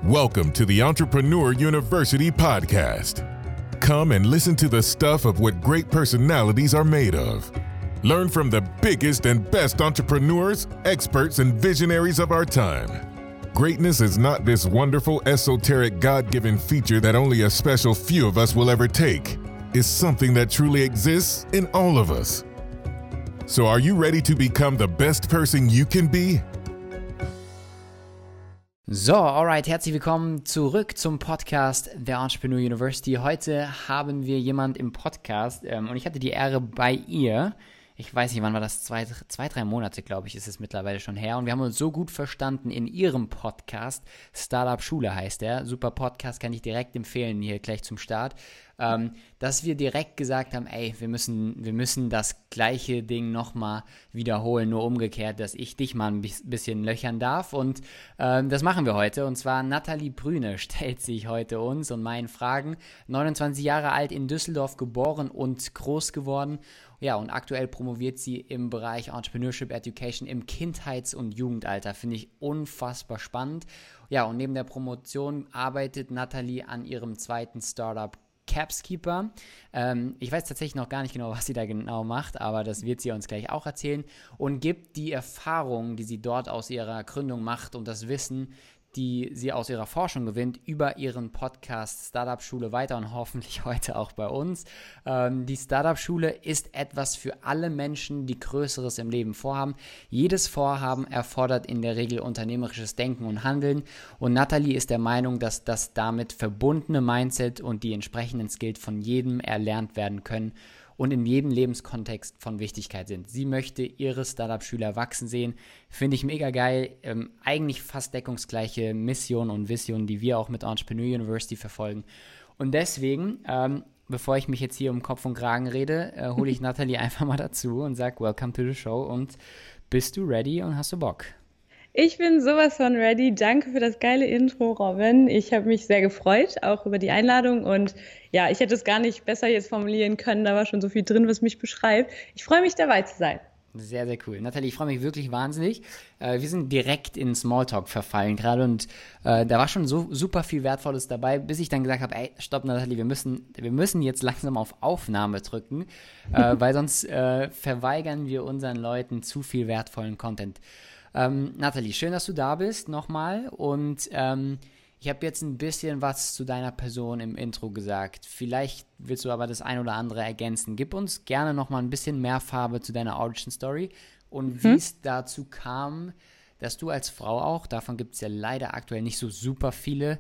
Welcome to the Entrepreneur University podcast. Come and listen to the stuff of what great personalities are made of. Learn from the biggest and best entrepreneurs, experts, and visionaries of our time. Greatness is not this wonderful, esoteric, God-given feature that only a special few of us will ever take. It's something that truly exists in all of us. So are you ready to become the best person you can be? So, alright, herzlich willkommen zurück zum Podcast der Entrepreneur University. Heute haben wir jemand im Podcast und ich hatte die Ehre bei ihr. Ich weiß nicht, wann war das? 2-3 Monate, glaube ich, ist es mittlerweile schon her. Und wir haben uns so gut verstanden in ihrem Podcast. Startup Schule heißt er. Super Podcast, kann ich direkt empfehlen, hier gleich zum Start. Dass wir direkt gesagt haben, ey, wir müssen das gleiche Ding nochmal wiederholen, nur umgekehrt, dass ich dich mal ein bisschen löchern darf. Und das machen wir heute. Und zwar Nathalie Brüne stellt sich heute uns und meinen Fragen. 29 Jahre alt, in Düsseldorf geboren und groß geworden. Ja, und aktuell promoviert sie im Bereich Entrepreneurship Education im Kindheits- und Jugendalter. Finde ich unfassbar spannend. Ja, und neben der Promotion arbeitet Nathalie an ihrem zweiten Startup Capskeeper. Ich weiß tatsächlich noch gar nicht genau, was sie da genau macht, aber das wird sie uns gleich auch erzählen und gibt die Erfahrungen, die sie dort aus ihrer Gründung macht und das Wissen, die sie aus ihrer Forschung gewinnt, über ihren Podcast Startup Schule weiter und hoffentlich heute auch bei uns. Die Startup Schule ist etwas für alle Menschen, die Größeres im Leben vorhaben. Jedes Vorhaben erfordert in der Regel unternehmerisches Denken und Handeln und Nathalie ist der Meinung, dass das damit verbundene Mindset und die entsprechenden Skills von jedem erlernt werden können und in jedem Lebenskontext von Wichtigkeit sind. Sie möchte ihre Startup-Schüler wachsen sehen. Finde ich mega geil. Eigentlich fast deckungsgleiche Mission und Vision, die wir auch mit Entrepreneur University verfolgen. Und deswegen, bevor ich mich jetzt hier um Kopf und Kragen rede, hole ich Nathalie einfach mal dazu und sage Welcome to the show. Und bist du ready und hast du Bock? Ich bin sowas von ready. Danke für das geile Intro, Robin. Ich habe mich sehr gefreut, auch über die Einladung. Und ja, ich hätte es gar nicht besser jetzt formulieren können. Da war schon so viel drin, was mich beschreibt. Ich freue mich, dabei zu sein. Sehr, sehr cool. Nathalie, ich freue mich wirklich wahnsinnig. Wir sind direkt in Smalltalk verfallen gerade und da war schon so super viel Wertvolles dabei, bis ich dann gesagt habe, ey, stopp Nathalie, wir müssen jetzt langsam auf Aufnahme drücken, weil sonst verweigern wir unseren Leuten zu viel wertvollen Content. Nathalie, schön, dass du da bist, nochmal. Und ich habe jetzt ein bisschen was zu deiner Person im Intro gesagt. Vielleicht willst du aber das ein oder andere ergänzen. Gib uns gerne nochmal ein bisschen mehr Farbe zu deiner Origin-Story und wie es dazu kam, dass du als Frau auch, davon gibt es ja leider aktuell nicht so super viele,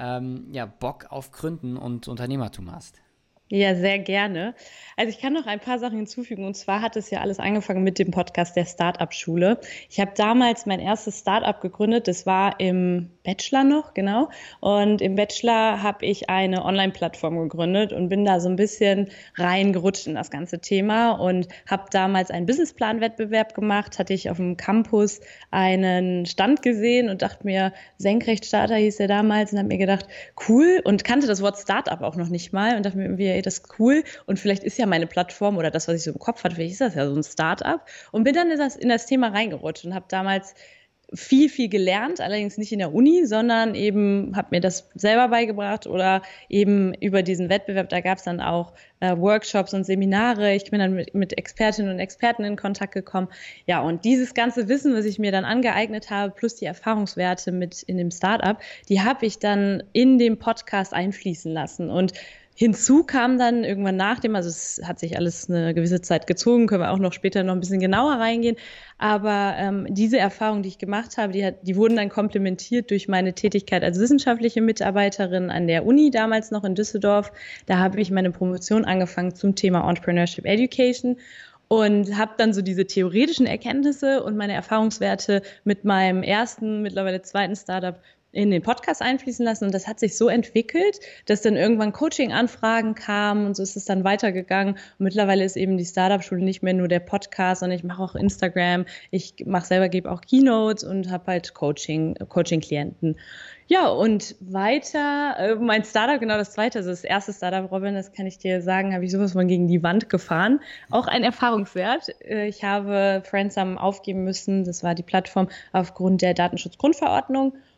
Bock auf Gründen und Unternehmertum hast. Ja, sehr gerne. Also ich kann noch ein paar Sachen hinzufügen. Und zwar hat es ja alles angefangen mit dem Podcast der Startup-Schule. Ich habe damals mein erstes Startup gegründet. Das war im Bachelor noch, genau. Und im Bachelor habe ich eine Online-Plattform gegründet und bin da so ein bisschen reingerutscht in das ganze Thema und habe damals einen Businessplan-Wettbewerb gemacht. Hatte ich auf dem Campus einen Stand gesehen und dachte mir, Senkrechtstarter hieß der damals und habe mir gedacht, cool, und kannte das Wort Startup auch noch nicht mal und dachte mir irgendwie, ey, das ist cool und vielleicht ist ja meine Plattform oder das, was ich so im Kopf hatte, vielleicht ist das ja so ein Startup und bin dann in das Thema reingerutscht und habe damals viel gelernt, allerdings nicht in der Uni, sondern eben habe mir das selber beigebracht oder eben über diesen Wettbewerb, da gab es dann auch Workshops und Seminare, ich bin dann mit Expertinnen und Experten in Kontakt gekommen, ja, und dieses ganze Wissen, was ich mir dann angeeignet habe, plus die Erfahrungswerte mit in dem Startup, die habe ich dann in dem Podcast einfließen lassen und hinzu kam dann irgendwann nach dem, also es hat sich alles eine gewisse Zeit gezogen, können wir auch noch später noch ein bisschen genauer reingehen, aber diese Erfahrungen, die ich gemacht habe, die wurden dann komplementiert durch meine Tätigkeit als wissenschaftliche Mitarbeiterin an der Uni, damals noch in Düsseldorf. Da habe ich meine Promotion angefangen zum Thema Entrepreneurship Education und habe dann so diese theoretischen Erkenntnisse und meine Erfahrungswerte mit meinem ersten, mittlerweile zweiten Startup in den Podcast einfließen lassen und das hat sich so entwickelt, dass dann irgendwann Coaching-Anfragen kamen und so ist es dann weitergegangen und mittlerweile ist eben die Startup-Schule nicht mehr nur der Podcast, sondern ich mache auch Instagram, gebe auch Keynotes und habe halt Coaching-Klienten. Ja, und weiter, mein Startup, genau das zweite, also das erste Startup, Robin, das kann ich dir sagen, habe ich sowas von gegen die Wand gefahren. Auch ein Erfahrungswert. Ich habe Friendsum aufgeben müssen, das war die Plattform aufgrund der Datenschutzgrundverordnung.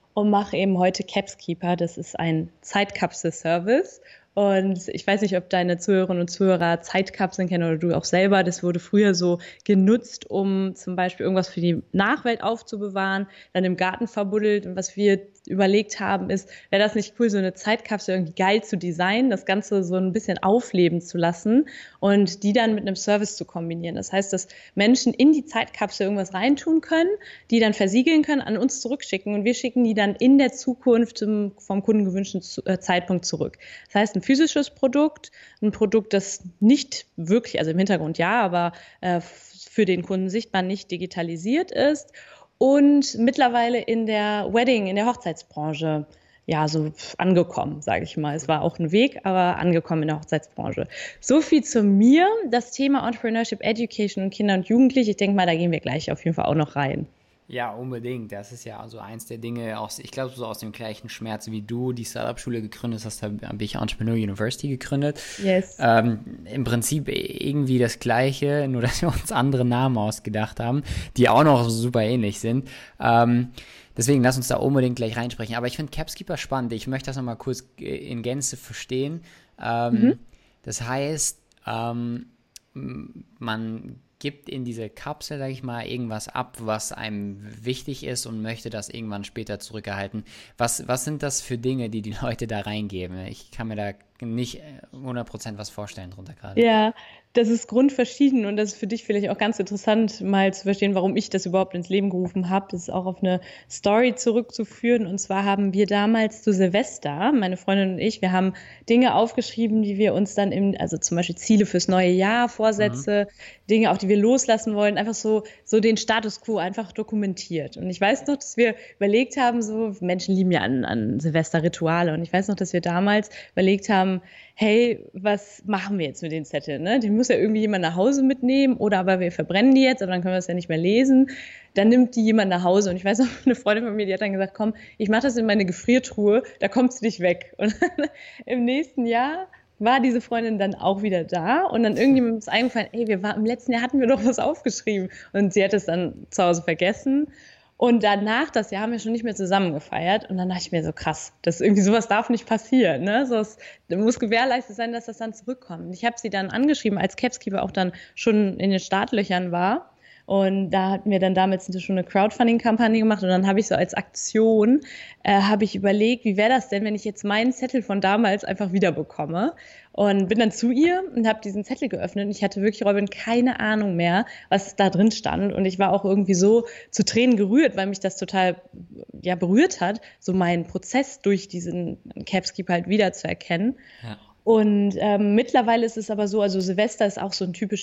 und mache eben heute Capskeeper. Das ist ein Zeitkapsel-Service. Und ich weiß nicht, ob deine Zuhörerinnen und Zuhörer Zeitkapseln kennen oder du auch selber. Das wurde früher so genutzt, um zum Beispiel irgendwas für die Nachwelt aufzubewahren, dann im Garten verbuddelt. Und was wir überlegt haben, ist, wäre das nicht cool, so eine Zeitkapsel irgendwie geil zu designen, das Ganze so ein bisschen aufleben zu lassen und die dann mit einem Service zu kombinieren. Das heißt, dass Menschen in die Zeitkapsel irgendwas reintun können, die dann versiegeln können, an uns zurückschicken und wir schicken die dann in der Zukunft vom Kunden gewünschten Zeitpunkt zurück. Das heißt, ein physisches Produkt, ein Produkt, das nicht wirklich, also im Hintergrund ja, aber für den Kunden sichtbar nicht digitalisiert ist und mittlerweile in der Hochzeitsbranche ja so angekommen, sage ich mal. Es war auch ein Weg, aber angekommen in der Hochzeitsbranche. So viel zu mir, das Thema Entrepreneurship, Education und Kinder und Jugendliche. Ich denke mal, da gehen wir gleich auf jeden Fall auch noch rein. Ja, unbedingt. Das ist ja also eins der Dinge, ich glaube, so aus dem gleichen Schmerz wie du die Startup-Schule gegründet hast, habe ich Entrepreneur University gegründet. Yes. Im Prinzip irgendwie das Gleiche, nur dass wir uns andere Namen ausgedacht haben, die auch noch super ähnlich sind. Deswegen lass uns da unbedingt gleich reinsprechen. Aber ich finde Capskeeper spannend. Ich möchte das nochmal kurz in Gänze verstehen. Das heißt, man gibt in diese Kapsel, sage ich mal, irgendwas ab, was einem wichtig ist und möchte das irgendwann später zurückerhalten. Was sind das für Dinge, die Leute da reingeben? Ich kann mir da nicht 100% was vorstellen drunter gerade. Ja, das ist grundverschieden und das ist für dich vielleicht auch ganz interessant, mal zu verstehen, warum ich das überhaupt ins Leben gerufen habe. Das ist auch auf eine Story zurückzuführen. Und zwar haben wir damals zu Silvester, meine Freundin und ich, wir haben Dinge aufgeschrieben, die wir uns dann also zum Beispiel Ziele fürs neue Jahr, Vorsätze, Dinge, auch die wir loslassen wollen, einfach so den Status quo einfach dokumentiert. Und ich weiß noch, dass wir überlegt haben, so Menschen lieben ja an Silvester Rituale. Und ich weiß noch, dass wir damals überlegt haben, hey, was machen wir jetzt mit den Zetteln? Ne? Die muss ja irgendwie jemand nach Hause mitnehmen oder aber wir verbrennen die jetzt, aber dann können wir es ja nicht mehr lesen. Dann nimmt die jemand nach Hause und ich weiß noch, eine Freundin von mir, die hat dann gesagt, komm, ich mache das in meine Gefriertruhe, da kommt sie nicht weg. Und dann, im nächsten Jahr war diese Freundin dann auch wieder da und dann irgendjemandem ist eingefallen, ey, im letzten Jahr hatten wir doch was aufgeschrieben und sie hat es dann zu Hause vergessen. Und danach, das Jahr, haben wir schon nicht mehr zusammen gefeiert. Und dann dachte ich mir so, krass, sowas darf nicht passieren. Ne? Da muss gewährleistet sein, dass das dann zurückkommt. Und ich habe sie dann angeschrieben, als Capskeeper auch dann schon in den Startlöchern war. Und da hatten wir dann damals schon eine Crowdfunding-Kampagne gemacht. Und dann habe ich so als Aktion, habe ich überlegt, wie wäre das denn, wenn ich jetzt meinen Zettel von damals einfach wiederbekomme? Und bin dann zu ihr und habe diesen Zettel geöffnet. Und ich hatte wirklich, Robin, keine Ahnung mehr, was da drin stand. Und ich war auch irgendwie so zu Tränen gerührt, weil mich das total berührt hat, so meinen Prozess durch diesen Capskeeper halt wiederzuerkennen. Ja. Und mittlerweile ist es aber so, also Silvester ist auch so ein typisches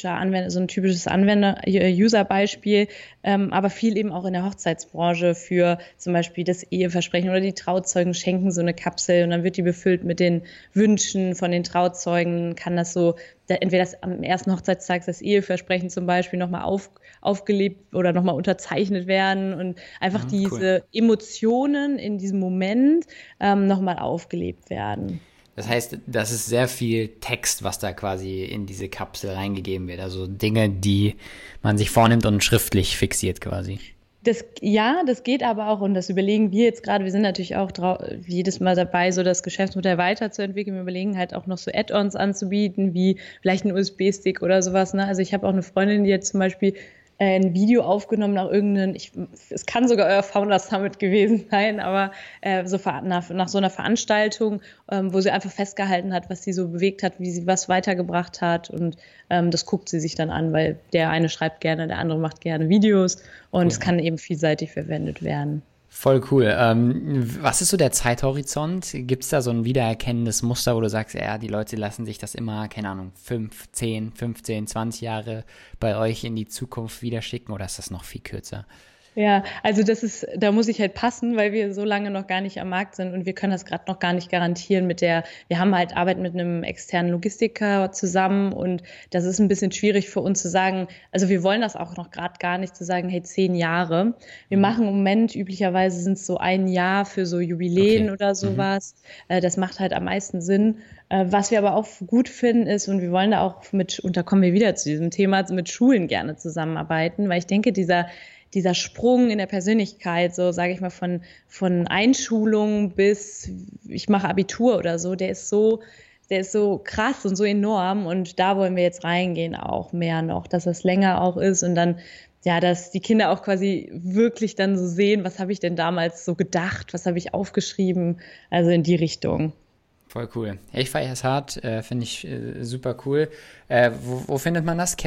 User-Beispiel, aber viel eben auch in der Hochzeitsbranche für zum Beispiel das Eheversprechen oder die Trauzeugen schenken so eine Kapsel und dann wird die befüllt mit den Wünschen von den Trauzeugen, kann das so, entweder am ersten Hochzeitstag das Eheversprechen zum Beispiel nochmal aufgelebt oder nochmal unterzeichnet werden und einfach diese Emotionen in diesem Moment nochmal aufgelebt werden. Das heißt, das ist sehr viel Text, was da quasi in diese Kapsel reingegeben wird. Also Dinge, die man sich vornimmt und schriftlich fixiert quasi. Das geht aber auch und das überlegen wir jetzt gerade. Wir sind natürlich auch jedes Mal dabei, so das Geschäftsmodell weiterzuentwickeln. Wir überlegen halt auch noch so Add-ons anzubieten, wie vielleicht ein USB-Stick oder sowas. Ne? Also ich habe auch eine Freundin, die jetzt zum Beispiel ein Video aufgenommen nach es kann sogar euer Founders Summit gewesen sein, aber nach so einer Veranstaltung, wo sie einfach festgehalten hat, was sie so bewegt hat, wie sie was weitergebracht hat und das guckt sie sich dann an, weil der eine schreibt gerne, der andere macht gerne Videos und es kann eben vielseitig verwendet werden. Voll cool. Was ist so der Zeithorizont? Gibt es da so ein wiedererkennendes Muster, wo du sagst, ja, die Leute lassen sich das immer, keine Ahnung, 5, 10, 15, 20 Jahre bei euch in die Zukunft wieder schicken oder ist das noch viel kürzer? Ja, also da muss ich halt passen, weil wir so lange noch gar nicht am Markt sind und wir können das gerade noch gar nicht garantieren wir haben halt Arbeit mit einem externen Logistiker zusammen und das ist ein bisschen schwierig für uns zu sagen, also wir wollen das auch noch gerade gar nicht zu sagen, hey, 10 Jahre. Wir machen im Moment, üblicherweise sind es so 1 Jahr für so Jubiläen oder sowas. Das macht halt am meisten Sinn. Was wir aber auch gut finden ist, und wir wollen da auch und da kommen wir wieder zu diesem Thema, mit Schulen gerne zusammenarbeiten, weil ich denke, dieser dieser Sprung in der Persönlichkeit, so sage ich mal, von Einschulung bis ich mache Abitur oder so, der ist so krass und so enorm und da wollen wir jetzt reingehen auch mehr noch, dass das länger auch ist und dann, ja, dass die Kinder auch quasi wirklich dann so sehen, was habe ich denn damals so gedacht, was habe ich aufgeschrieben, also in die Richtung. Voll cool. Ich feiere es hart, finde ich super cool. Wo findet man das?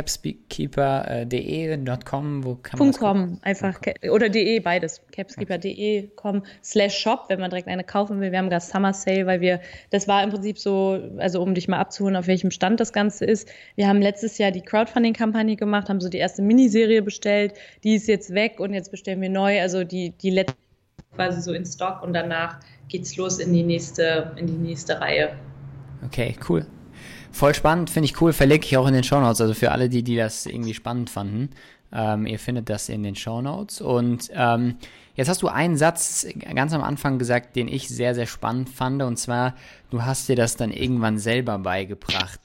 capskeeper.de.com, wo kann man das .com, einfach, oder .de, beides. capskeeper.de.com/shop, wenn man direkt eine kaufen will. Wir haben gerade Summer Sale, weil das war im Prinzip so, also um dich mal abzuholen, auf welchem Stand das Ganze ist. Wir haben letztes Jahr die Crowdfunding-Kampagne gemacht, haben so die erste Miniserie bestellt, die ist jetzt weg und jetzt bestellen wir neu, also die letzte quasi so in Stock und danach geht's los in die nächste Reihe. Okay, cool. Voll spannend, finde ich cool. Verlinke ich auch in den Shownotes, also für alle, die das irgendwie spannend fanden. Ihr findet das in den Shownotes. Und jetzt hast du einen Satz ganz am Anfang gesagt, den ich sehr, sehr spannend fand. Und zwar, du hast dir das dann irgendwann selber beigebracht.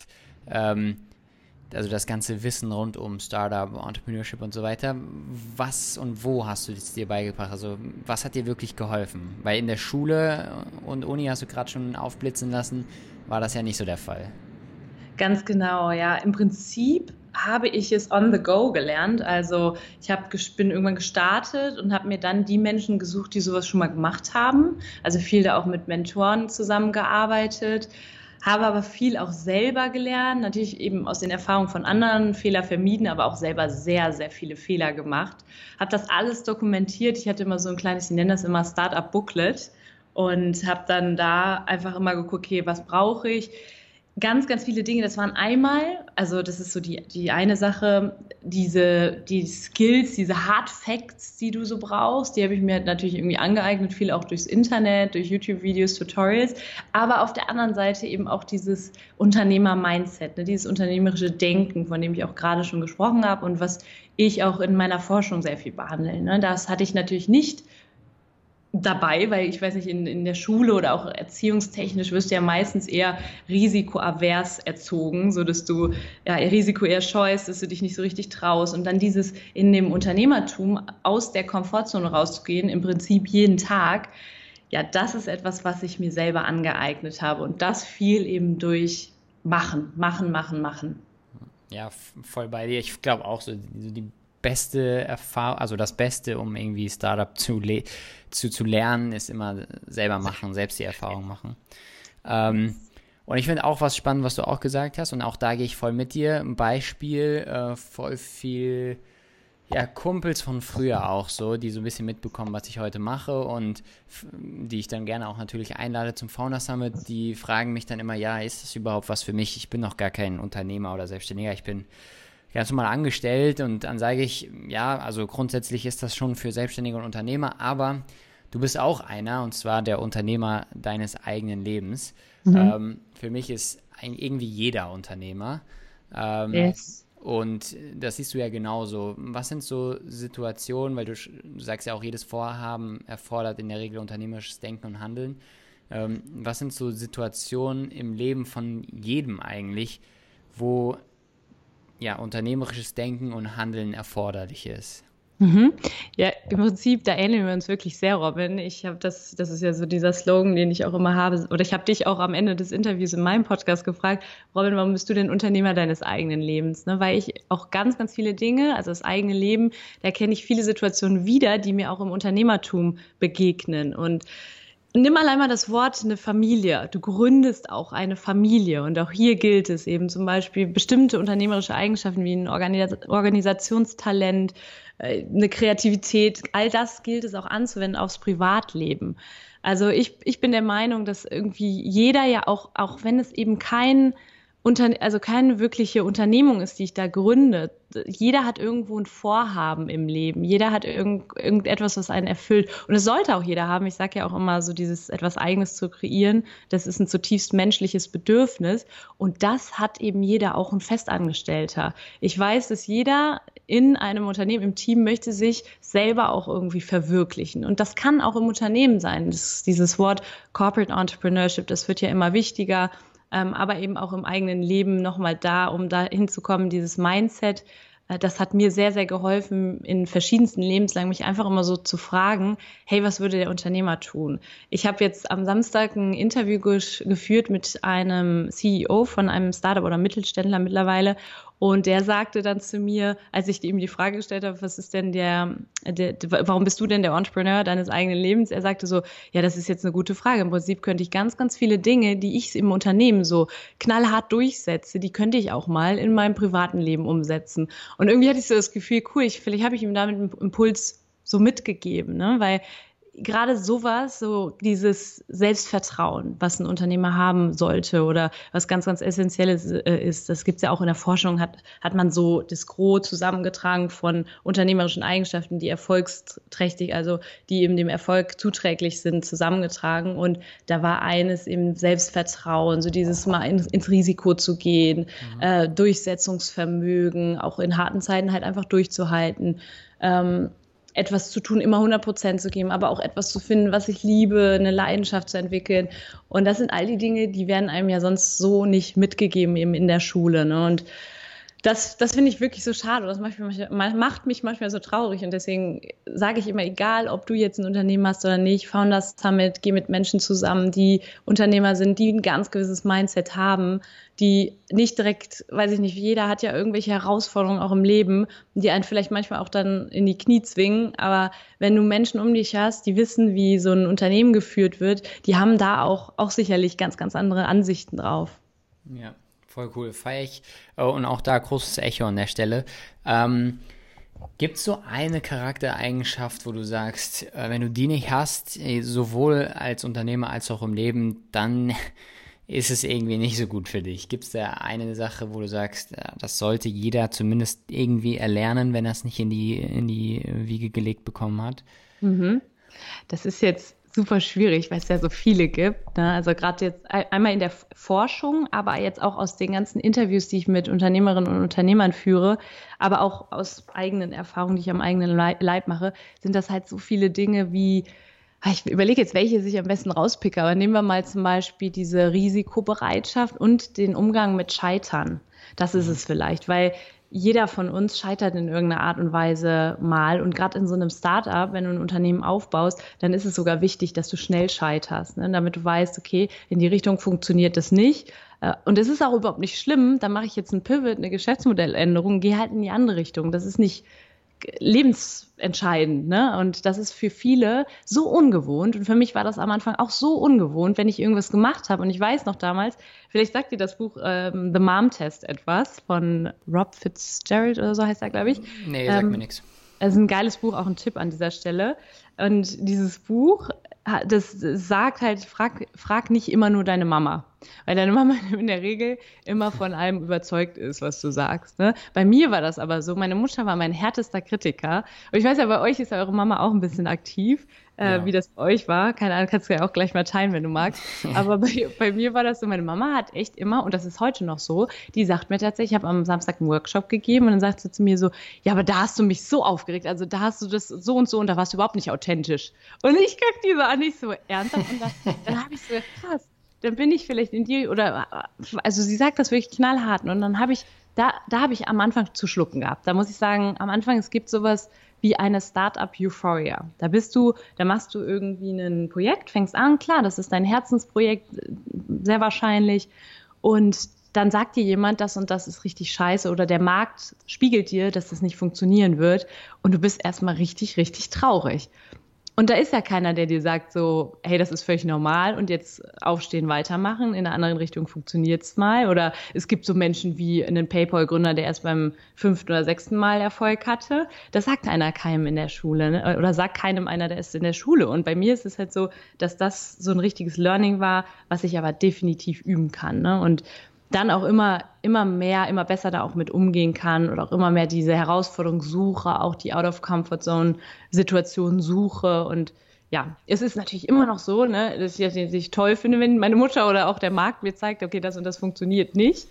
Also das ganze Wissen rund um Startup, Entrepreneurship und so weiter. Was und wo hast du es dir beigebracht? Also was hat dir wirklich geholfen? Weil in der Schule und Uni, hast du gerade schon aufblitzen lassen, war das ja nicht so der Fall. Ganz genau, ja. Im Prinzip habe ich es on the go gelernt. Also bin irgendwann gestartet und habe mir dann die Menschen gesucht, die sowas schon mal gemacht haben. Also viel da auch mit Mentoren zusammengearbeitet. Habe aber viel auch selber gelernt, natürlich eben aus den Erfahrungen von anderen, Fehler vermieden, aber auch selber sehr, sehr viele Fehler gemacht. Habe das alles dokumentiert. Ich hatte immer so ein kleines, ich nenne das immer Startup-Booklet und habe dann da einfach immer geguckt, okay, was brauche ich? Ganz, ganz viele Dinge. Das waren einmal, also das ist so die eine Sache, die Skills, diese Hard Facts, die du so brauchst, die habe ich mir natürlich irgendwie angeeignet, viel auch durchs Internet, durch YouTube-Videos, Tutorials, aber auf der anderen Seite eben auch dieses Unternehmer-Mindset, ne, dieses unternehmerische Denken, von dem ich auch gerade schon gesprochen habe und was ich auch in meiner Forschung sehr viel behandle. Ne. Das hatte ich natürlich nicht dabei, weil ich weiß nicht, in der Schule oder auch erziehungstechnisch wirst du ja meistens eher risikoavers erzogen, so dass du ja Risiko eher scheust, dass du dich nicht so richtig traust und dann dieses in dem Unternehmertum aus der Komfortzone rauszugehen, im Prinzip jeden Tag, ja, das ist etwas, was ich mir selber angeeignet habe und das fiel eben durch Machen. Ja, voll bei dir. Ich glaube auch so die beste Erfahrung, also das Beste, um irgendwie Startup zu lernen, ist immer selber machen, selbst die Erfahrung machen. Und ich finde auch was spannend, was du auch gesagt hast und auch da gehe ich voll mit dir. Ein Beispiel, voll viel Kumpels von früher auch so, die so ein bisschen mitbekommen, was ich heute mache und die ich dann gerne auch natürlich einlade zum Founder Summit, die fragen mich dann immer, ja, ist das überhaupt was für mich? Ich bin noch gar kein Unternehmer oder Selbstständiger, ich bin ganz normal angestellt und dann sage ich, ja, also grundsätzlich ist das schon für Selbstständige und Unternehmer, aber du bist auch einer und zwar der Unternehmer deines eigenen Lebens. Für mich ist irgendwie jeder Unternehmer. Yes. Und das siehst du ja genauso. Was sind so Situationen, weil du sagst ja auch, jedes Vorhaben erfordert in der Regel unternehmerisches Denken und Handeln. Was sind so Situationen im Leben von jedem eigentlich, wo unternehmerisches Denken und Handeln erforderlich ist? Ja, im Prinzip, da ähneln wir uns wirklich sehr, Robin. Das ist ja so dieser Slogan, den ich auch immer habe. Oder ich habe dich auch am Ende des Interviews in meinem Podcast gefragt, Robin, warum bist du denn Unternehmer deines eigenen Lebens? Ne? Weil ich auch ganz, ganz viele Dinge, also das eigene Leben, da kenne ich viele Situationen wieder, die mir auch im Unternehmertum begegnen. Und nimm allein mal das Wort eine Familie. Du gründest auch eine Familie und auch hier gilt es eben zum Beispiel bestimmte unternehmerische Eigenschaften wie ein Organisationstalent, eine Kreativität, all das gilt es auch anzuwenden aufs Privatleben. Also ich bin der Meinung, dass irgendwie jeder ja auch wenn es eben keine wirkliche Unternehmung ist, die ich da gründe. Jeder hat irgendwo ein Vorhaben im Leben. Jeder hat irgendetwas, was einen erfüllt. Und es sollte auch jeder haben. Ich sage ja auch immer so, dieses etwas Eigenes zu kreieren, das ist ein zutiefst menschliches Bedürfnis. Und das hat eben jeder, auch ein Festangestellter. Ich weiß, dass jeder in einem Unternehmen, im Team möchte sich selber auch irgendwie verwirklichen. Und das kann auch im Unternehmen sein. Dieses Wort Corporate Entrepreneurship, das wird ja immer wichtiger. Aber eben auch im eigenen Leben nochmal da, um da hinzukommen, dieses Mindset das hat mir sehr, sehr geholfen, in verschiedensten Lebenslagen mich einfach immer so zu fragen, hey, was würde der Unternehmer tun? Ich habe jetzt am Samstag ein Interview geführt mit einem CEO von einem Startup oder Mittelständler mittlerweile. Und der sagte dann zu mir, als ich ihm die Frage gestellt habe, was ist denn warum bist du denn der Entrepreneur deines eigenen Lebens? Er sagte so, ja, das ist jetzt eine gute Frage. Im Prinzip könnte ich ganz, ganz viele Dinge, die ich im Unternehmen so knallhart durchsetze, die könnte ich auch mal in meinem privaten Leben umsetzen. Und irgendwie hatte ich so das Gefühl, cool, vielleicht habe ich ihm damit einen Impuls so mitgegeben, ne? Weil gerade sowas, so dieses Selbstvertrauen, was ein Unternehmer haben sollte oder was ganz, ganz Essentielles ist, das gibt's ja auch in der Forschung, hat man so das Gros zusammengetragen von unternehmerischen Eigenschaften, die erfolgsträchtig, also die eben dem Erfolg zuträglich sind, zusammengetragen. Und da war eines eben Selbstvertrauen, so dieses mal ins Risiko zu gehen, Durchsetzungsvermögen, auch in harten Zeiten halt einfach durchzuhalten, etwas zu tun, immer 100% zu geben, aber auch etwas zu finden, was ich liebe, eine Leidenschaft zu entwickeln. Und das sind all die Dinge, die werden einem ja sonst so nicht mitgegeben eben in der Schule, ne? Und das finde ich wirklich so schade. Das macht mich manchmal so traurig. Und deswegen sage ich immer, egal, ob du jetzt ein Unternehmen hast oder nicht, Founders Summit, geh mit Menschen zusammen, die Unternehmer sind, die ein ganz gewisses Mindset haben, die nicht direkt, weiß ich nicht, jeder hat ja irgendwelche Herausforderungen auch im Leben, die einen vielleicht manchmal auch dann in die Knie zwingen. Aber wenn du Menschen um dich hast, die wissen, wie so ein Unternehmen geführt wird, die haben da auch sicherlich ganz, ganz andere Ansichten drauf. Ja. Voll cool, feiere ich. Und auch da großes Echo an der Stelle. Gibt es so eine Charaktereigenschaft, wo du sagst, wenn du die nicht hast, sowohl als Unternehmer als auch im Leben, dann ist es irgendwie nicht so gut für dich? Gibt es da eine Sache, wo du sagst, das sollte jeder zumindest irgendwie erlernen, wenn er es nicht in die Wiege gelegt bekommen hat? Das ist jetzt super schwierig, weil es ja so viele gibt, ne? Also gerade jetzt einmal in der Forschung, aber jetzt auch aus den ganzen Interviews, die ich mit Unternehmerinnen und Unternehmern führe, aber auch aus eigenen Erfahrungen, die ich am eigenen Leib mache, sind das halt so viele Dinge wie, ich überlege jetzt, welche ich am besten rauspicke, aber nehmen wir mal zum Beispiel diese Risikobereitschaft und den Umgang mit Scheitern. Das ist es vielleicht, weil jeder von uns scheitert in irgendeiner Art und Weise mal. Und gerade in so einem Startup, wenn du ein Unternehmen aufbaust, dann ist es sogar wichtig, dass du schnell scheiterst, ne? Damit du weißt, okay, in die Richtung funktioniert das nicht. Und es ist auch überhaupt nicht schlimm. Dann mache ich jetzt einen Pivot, eine Geschäftsmodelländerung, gehe halt in die andere Richtung. Das ist nicht lebensentscheidend, ne? Und das ist für viele so ungewohnt. Und für mich war das am Anfang auch so ungewohnt, wenn ich irgendwas gemacht habe. Und ich weiß noch damals, vielleicht sagt dir das Buch The Mom Test etwas von Rob Fitzgerald oder so heißt er, glaube ich. Nee, sagt mir nichts. Es ist ein geiles Buch, auch ein Tipp an dieser Stelle. Und dieses Buch, das sagt halt, frag nicht immer nur deine Mama. Weil deine Mama in der Regel immer von allem überzeugt ist, was du sagst, ne? Bei mir war das aber so, meine Mutter war mein härtester Kritiker. Und ich weiß ja, bei euch ist ja eure Mama auch ein bisschen aktiv, wie das bei euch war. Keine Ahnung, kannst du ja auch gleich mal teilen, wenn du magst. Aber bei mir war das so, meine Mama hat echt immer, und das ist heute noch so, die sagt mir tatsächlich, ich habe am Samstag einen Workshop gegeben und dann sagt sie zu mir so, ja, aber da hast du mich so aufgeregt, also da hast du das so und da warst du überhaupt nicht authentisch. Und ich guck die so an, nicht so ernsthaft und dann habe ich so, krass, dann bin ich vielleicht in die, also sie sagt das wirklich knallhart und dann habe ich, da habe ich am Anfang zu schlucken gehabt. Da muss ich sagen, am Anfang, es gibt sowas wie eine Startup-Euphoria. Da machst du irgendwie ein Projekt, fängst an, klar, das ist dein Herzensprojekt, sehr wahrscheinlich, und dann sagt dir jemand, das und das ist richtig scheiße oder der Markt spiegelt dir, dass das nicht funktionieren wird und du bist erstmal richtig, richtig traurig. Und da ist ja keiner, der dir sagt so, hey, das ist völlig normal und jetzt aufstehen, weitermachen, in einer anderen Richtung funktioniert's mal. Oder es gibt so Menschen wie einen PayPal-Gründer, der erst beim 5. oder 6. Mal Erfolg hatte. Das sagt einer keinem in der Schule, ne? Oder sagt keinem einer, der ist in der Schule. Und bei mir ist es halt so, dass das so ein richtiges Learning war, was ich aber definitiv üben kann, ne? Und dann auch immer mehr, immer besser da auch mit umgehen kann oder auch immer mehr diese Herausforderung suche, auch die Out-of-Comfort-Zone-Situation suche. Und ja, es ist natürlich immer noch so, ne, dass ich toll finde, wenn meine Mutter oder auch der Markt mir zeigt, okay, das und das funktioniert nicht.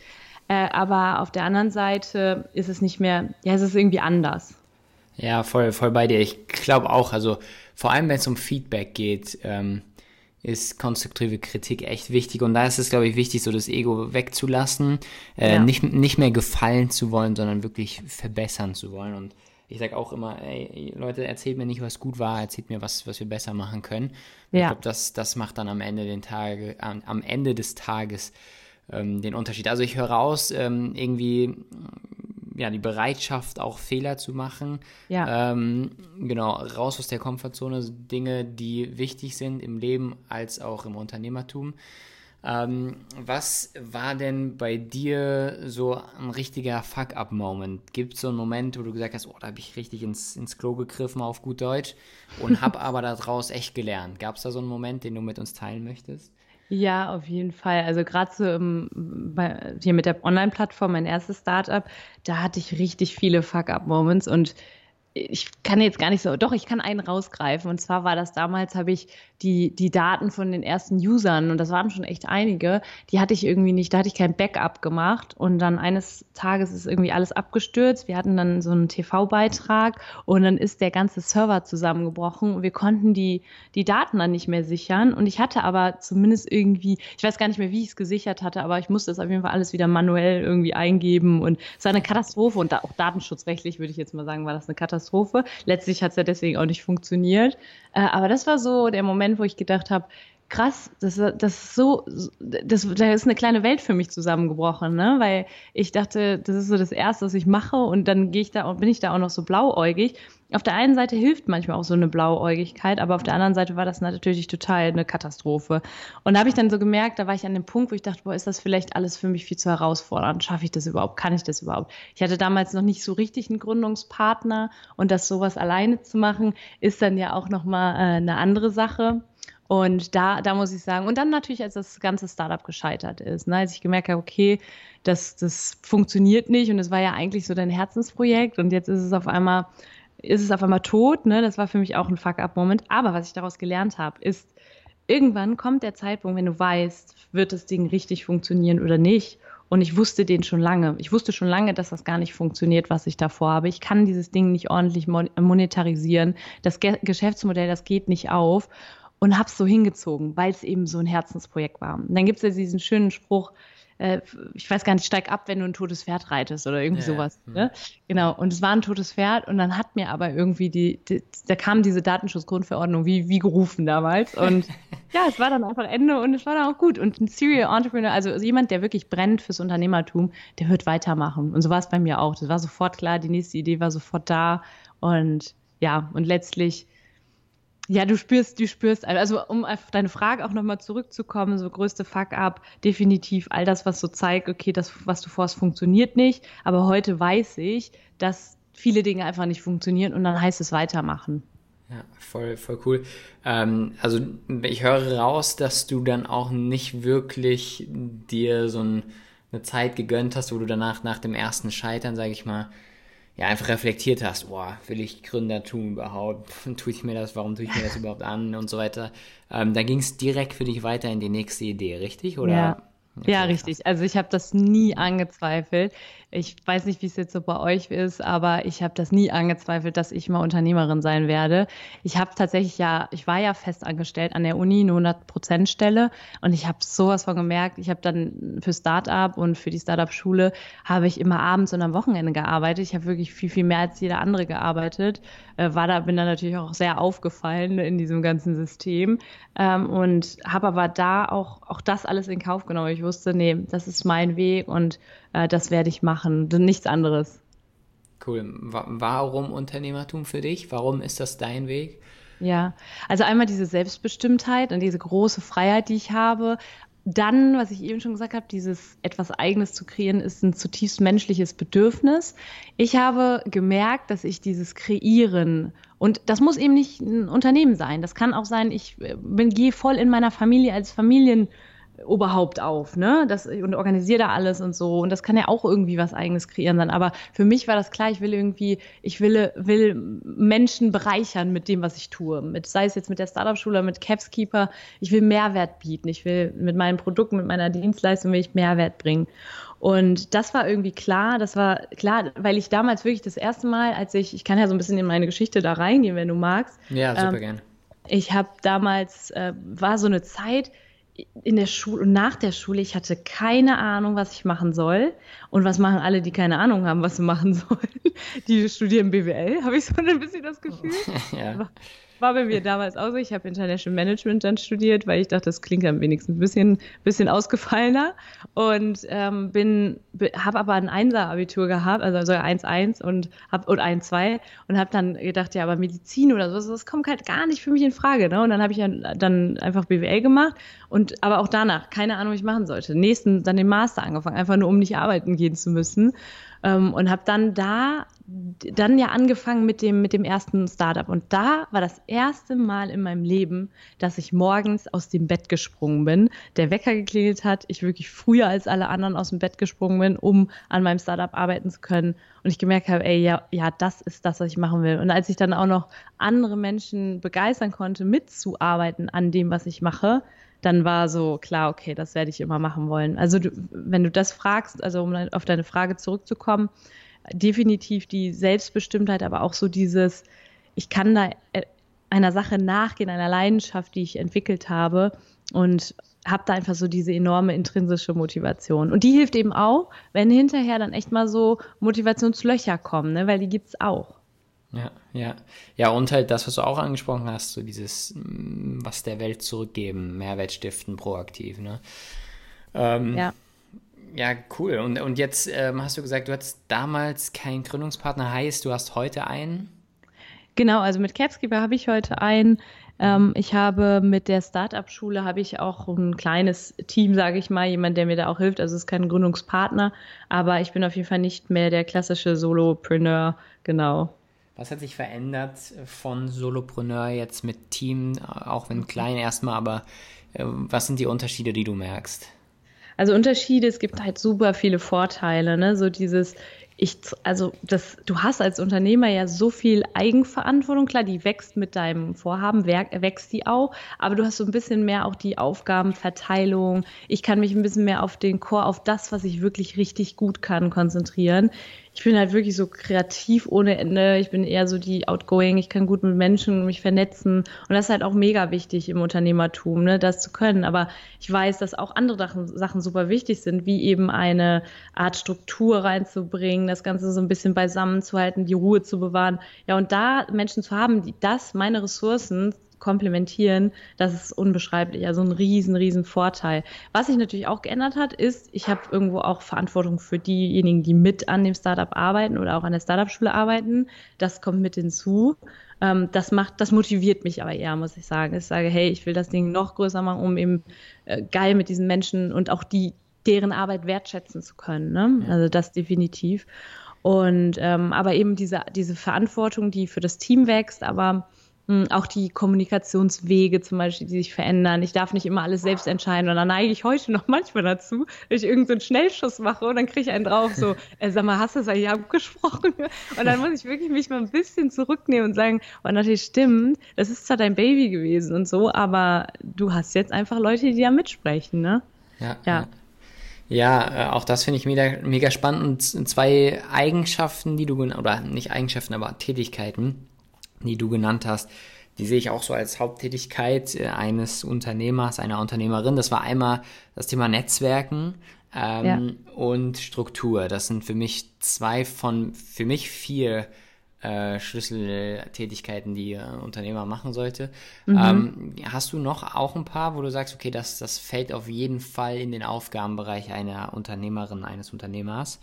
Aber auf der anderen Seite ist es nicht mehr, ja, es ist irgendwie anders. Ja, voll bei dir. Ich glaube auch, also vor allem, wenn es um Feedback geht, ist konstruktive Kritik echt wichtig. Und da ist es, glaube ich, wichtig, so das Ego wegzulassen, nicht mehr gefallen zu wollen, sondern wirklich verbessern zu wollen. Und ich sage auch immer, ey, Leute, erzählt mir nicht, was gut war, erzählt mir, was wir besser machen können. Ja. Ich glaube, das macht dann am Ende des Tages den Unterschied. Also ich höre raus, irgendwie die Bereitschaft, auch Fehler zu machen. Ja. Genau, raus aus der Komfortzone, Dinge, die wichtig sind im Leben als auch im Unternehmertum. Was war denn bei dir so ein richtiger Fuck-up-Moment? Gibt es so einen Moment, wo du gesagt hast, da habe ich richtig ins Klo gegriffen, auf gut Deutsch, und habe aber daraus echt gelernt? Gab es da so einen Moment, den du mit uns teilen möchtest? Ja, auf jeden Fall. Also gerade so hier mit der Online-Plattform, mein erstes Startup, da hatte ich richtig viele Fuck-up-Moments und ich kann jetzt gar nicht so, doch, ich kann einen rausgreifen. Und zwar war das damals, habe ich die Daten von den ersten Usern, und das waren schon echt einige, die hatte ich irgendwie nicht, da hatte ich kein Backup gemacht. Und dann eines Tages ist irgendwie alles abgestürzt. Wir hatten dann so einen TV-Beitrag und dann ist der ganze Server zusammengebrochen. Wir konnten die Daten dann nicht mehr sichern. Und ich hatte aber zumindest irgendwie, ich weiß gar nicht mehr, wie ich es gesichert hatte, aber ich musste es auf jeden Fall alles wieder manuell irgendwie eingeben. Und es war eine Katastrophe. Und auch datenschutzrechtlich, würde ich jetzt mal sagen, war das eine Katastrophe. Letztlich hat es ja deswegen auch nicht funktioniert. Aber das war so der Moment, wo ich gedacht habe, krass, da ist eine kleine Welt für mich zusammengebrochen, ne? Weil ich dachte, das ist so das Erste, was ich mache, und dann bin ich da auch noch so blauäugig. Auf der einen Seite hilft manchmal auch so eine Blauäugigkeit, aber auf der anderen Seite war das natürlich total eine Katastrophe. Und da habe ich dann so gemerkt, da war ich an dem Punkt, wo ich dachte, ist das vielleicht alles für mich viel zu herausfordernd? Schaffe ich das überhaupt? Kann ich das überhaupt? Ich hatte damals noch nicht so richtig einen Gründungspartner, und das sowas alleine zu machen, ist dann ja auch nochmal eine andere Sache. Und da muss ich sagen, und dann natürlich, als das ganze Startup gescheitert ist, ne, als ich gemerkt habe, okay, das funktioniert nicht, und es war ja eigentlich so dein Herzensprojekt, und jetzt ist es auf einmal tot, ne, das war für mich auch ein Fuck-up-Moment. Aber was ich daraus gelernt habe, ist, irgendwann kommt der Zeitpunkt, wenn du weißt, wird das Ding richtig funktionieren oder nicht. Und ich wusste den schon lange. Ich wusste schon lange, dass das gar nicht funktioniert, was ich da vorhabe. Ich kann dieses Ding nicht ordentlich monetarisieren. Das Geschäftsmodell, das geht nicht auf. Und habe es so hingezogen, weil es eben so ein Herzensprojekt war. Und dann gibt es ja diesen schönen Spruch, ich weiß gar nicht, steig ab, wenn du ein totes Pferd reitest oder irgendwie sowas. Ne? Genau, und es war ein totes Pferd, und dann hat mir aber irgendwie da kam diese Datenschutzgrundverordnung wie gerufen damals, und ja, es war dann einfach Ende, und es war dann auch gut. Und ein Serial Entrepreneur, also jemand, der wirklich brennt fürs Unternehmertum, der wird weitermachen. Und so war es bei mir auch. Das war sofort klar, die nächste Idee war sofort da, und ja, und letztlich, ja, du spürst, also um auf deine Frage auch nochmal zurückzukommen, so größte Fuck-up, definitiv all das, was so zeigt, okay, das, was du vorhast, funktioniert nicht, aber heute weiß ich, dass viele Dinge einfach nicht funktionieren, und dann heißt es weitermachen. Ja, voll cool. Also ich höre raus, dass du dann auch nicht wirklich dir so eine Zeit gegönnt hast, wo du danach, nach dem ersten Scheitern, sage ich mal, ja, einfach reflektiert hast, will ich Gründertum überhaupt? Warum tue ich mir das überhaupt an und so weiter. Da ging es direkt für dich weiter in die nächste Idee, richtig? Oder? Ja. Ja, richtig. Also ich habe das nie angezweifelt. Ich weiß nicht, wie es jetzt so bei euch ist, aber ich habe das nie angezweifelt, dass ich mal Unternehmerin sein werde. Ich habe tatsächlich ich war ja fest angestellt an der Uni, eine 100%-Stelle, und ich habe sowas von gemerkt. Ich habe dann für Startup und für die Startup-Schule habe ich immer abends und am Wochenende gearbeitet. Ich habe wirklich viel, viel mehr als jeder andere gearbeitet. Bin da natürlich auch sehr aufgefallen in diesem ganzen System, und habe aber da auch das alles in Kauf genommen. Ich wusste, nee, das ist mein Weg, und das werde ich machen, nichts anderes. Cool. Warum Unternehmertum für dich? Warum ist das dein Weg? Ja, also einmal diese Selbstbestimmtheit und diese große Freiheit, die ich habe. Dann, was ich eben schon gesagt habe, dieses etwas Eigenes zu kreieren, ist ein zutiefst menschliches Bedürfnis. Ich habe gemerkt, dass ich dieses Kreieren, und das muss eben nicht ein Unternehmen sein, das kann auch sein, ich gehe voll in meiner Familie als Familienoberhaupt auf, ne? Und organisiere da alles und so. Und das kann ja auch irgendwie was Eigenes kreieren sein. Aber für mich war das klar, ich will Menschen bereichern mit dem, was ich tue. Sei es jetzt mit der Startup-Schule, mit Capskeeper. Ich will Mehrwert bieten. Ich will mit meinen Produkten, mit meiner Dienstleistung will ich Mehrwert bringen. Und das war irgendwie klar. Das war klar, weil ich damals wirklich das erste Mal, ich kann ja so ein bisschen in meine Geschichte da reingehen, wenn du magst. Ja, super gerne. Ich habe damals, war so eine Zeit in der Schule und nach der Schule, ich hatte keine Ahnung, was ich machen soll. Und was machen alle, die keine Ahnung haben, was sie machen sollen? Die studieren BWL, habe ich so ein bisschen das Gefühl. Ja. War bei mir damals auch so. Ich habe International Management dann studiert, weil ich dachte, das klingt dann wenigstens ein bisschen ausgefallener. Und habe aber ein Einser-Abitur gehabt, also 1,1 und 1,2 und habe dann gedacht, ja, aber Medizin oder so, das kommt halt gar nicht für mich in Frage. Ne? Und dann habe ich dann einfach BWL gemacht aber auch danach keine Ahnung, was ich machen sollte. Dann den Master angefangen, einfach nur um nicht arbeiten gehen zu müssen. Und habe dann ja angefangen mit dem ersten Startup. Und da war das erste Mal in meinem Leben, dass ich morgens aus dem Bett gesprungen bin, der Wecker geklingelt hat, ich wirklich früher als alle anderen aus dem Bett gesprungen bin, um an meinem Startup arbeiten zu können. Und ich gemerkt habe, ja, das ist das, was ich machen will. Und als ich dann auch noch andere Menschen begeistern konnte, mitzuarbeiten an dem, was ich mache, dann war so klar, okay, das werde ich immer machen wollen. Also wenn du das fragst, also um auf deine Frage zurückzukommen, definitiv die Selbstbestimmtheit, aber auch so dieses, ich kann da einer Sache nachgehen, einer Leidenschaft, die ich entwickelt habe und habe da einfach so diese enorme intrinsische Motivation. Und die hilft eben auch, wenn hinterher dann echt mal so Motivationslöcher kommen, ne? Weil die gibt's auch. Ja, und halt das, was du auch angesprochen hast, so dieses, was der Welt zurückgeben, Mehrwert stiften, proaktiv, ne? Ja, cool. Und jetzt hast du gesagt, du hattest damals keinen Gründungspartner, heißt, du hast heute einen? Genau, also mit Capskeeper habe ich heute einen. Ich habe mit der Startup-Schule habe ich auch ein kleines Team, sage ich mal, jemand, der mir da auch hilft. Also es ist kein Gründungspartner, aber ich bin auf jeden Fall nicht mehr der klassische Solopreneur, genau. Was hat sich verändert von Solopreneur jetzt mit Team, auch wenn klein erstmal, aber was sind die Unterschiede, die du merkst? Also Unterschiede, es gibt halt super viele Vorteile, ne? So dieses, du hast als Unternehmer ja so viel Eigenverantwortung, klar, die wächst mit deinem Vorhaben, wächst die auch, aber du hast so ein bisschen mehr auch die Aufgabenverteilung. Ich kann mich ein bisschen mehr auf den Core, auf das, was ich wirklich richtig gut kann, konzentrieren. Ich bin halt wirklich so kreativ ohne Ende. Ich bin eher so die Outgoing. Ich kann gut mit Menschen mich vernetzen. Und das ist halt auch mega wichtig im Unternehmertum, ne, das zu können. Aber ich weiß, dass auch andere Sachen super wichtig sind, wie eben eine Art Struktur reinzubringen, das Ganze so ein bisschen beisammen zu halten, die Ruhe zu bewahren. Ja, und da Menschen zu haben, die meine Ressourcen komplementieren, das ist unbeschreiblich, also ein riesen Vorteil. Was sich natürlich auch geändert hat, ist, ich habe irgendwo auch Verantwortung für diejenigen, die mit an dem Startup arbeiten oder auch an der Startup-Schule arbeiten. Das kommt mit hinzu. Das motiviert mich aber eher, muss ich sagen. Ich sage, hey, ich will das Ding noch größer machen, um eben geil mit diesen Menschen und auch deren Arbeit wertschätzen zu können, ne? Also das definitiv. Und aber eben diese Verantwortung, die für das Team wächst, aber auch die Kommunikationswege zum Beispiel, die sich verändern. Ich darf nicht immer alles selbst entscheiden. Und dann neige ich heute noch manchmal dazu, dass ich irgendeinen so Schnellschuss mache und dann kriege ich einen drauf, so, sag mal, hast du das eigentlich abgesprochen? Und dann muss ich wirklich mich mal ein bisschen zurücknehmen und sagen, oh, natürlich stimmt, das ist zwar dein Baby gewesen und so, aber du hast jetzt einfach Leute, die da mitsprechen, ne? Ja. Ja, auch das finde ich mega spannend. Und zwei Eigenschaften, oder nicht Eigenschaften, aber Tätigkeiten, die du genannt hast, die sehe ich auch so als Haupttätigkeit eines Unternehmers, einer Unternehmerin. Das war einmal das Thema Netzwerken und Struktur. Das sind für mich für mich 4 Schlüsseltätigkeiten, die ein Unternehmer machen sollte. Hast du noch auch ein paar, wo du sagst, okay, das fällt auf jeden Fall in den Aufgabenbereich einer Unternehmerin, eines Unternehmers?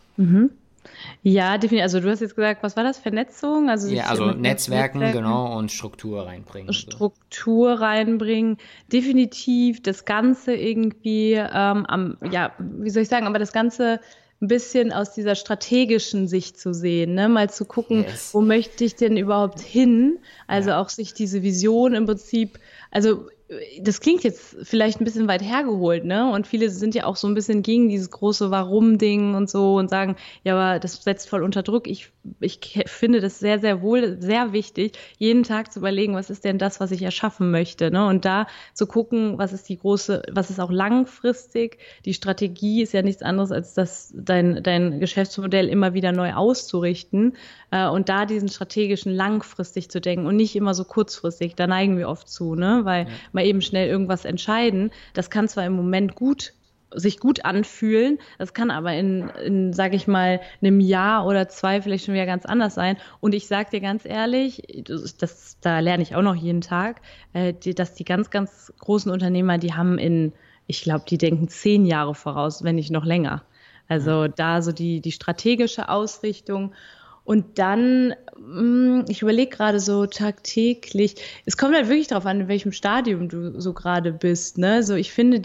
Ja, definitiv. Also du hast jetzt gesagt, was war das? Vernetzung? Also Netzwerken, genau, und Struktur reinbringen. Struktur reinbringen. Definitiv das Ganze irgendwie, wie soll ich sagen, aber das Ganze ein bisschen aus dieser strategischen Sicht zu sehen, ne? Mal zu gucken, Wo möchte ich denn überhaupt hin? Also auch sich diese Vision im Prinzip, also das klingt jetzt vielleicht ein bisschen weit hergeholt, ne? Und viele sind ja auch so ein bisschen gegen dieses große Warum-Ding und so und sagen, ja, aber das setzt voll unter Druck. Ich finde das sehr, sehr wohl, sehr wichtig, jeden Tag zu überlegen, was ist denn das, was ich erschaffen möchte, ne? Und da zu gucken, was ist auch langfristig. Die Strategie ist ja nichts anderes, als dein Geschäftsmodell immer wieder neu auszurichten, und da diesen strategischen langfristig zu denken und nicht immer so kurzfristig. Da neigen wir oft zu, ne? Weil mal eben schnell irgendwas entscheiden. Das kann zwar im Moment sich gut anfühlen, das kann aber sage ich mal, einem Jahr oder 2 vielleicht schon wieder ganz anders sein. Und ich sage dir ganz ehrlich, da lerne ich auch noch jeden Tag, dass die ganz, ganz großen Unternehmer, ich glaube, die denken 10 Jahre voraus, wenn nicht noch länger. Also da so die strategische Ausrichtung. Und dann, ich überlege gerade so tagtäglich, es kommt halt wirklich darauf an, in welchem Stadium du so gerade bist, ne? So, ich finde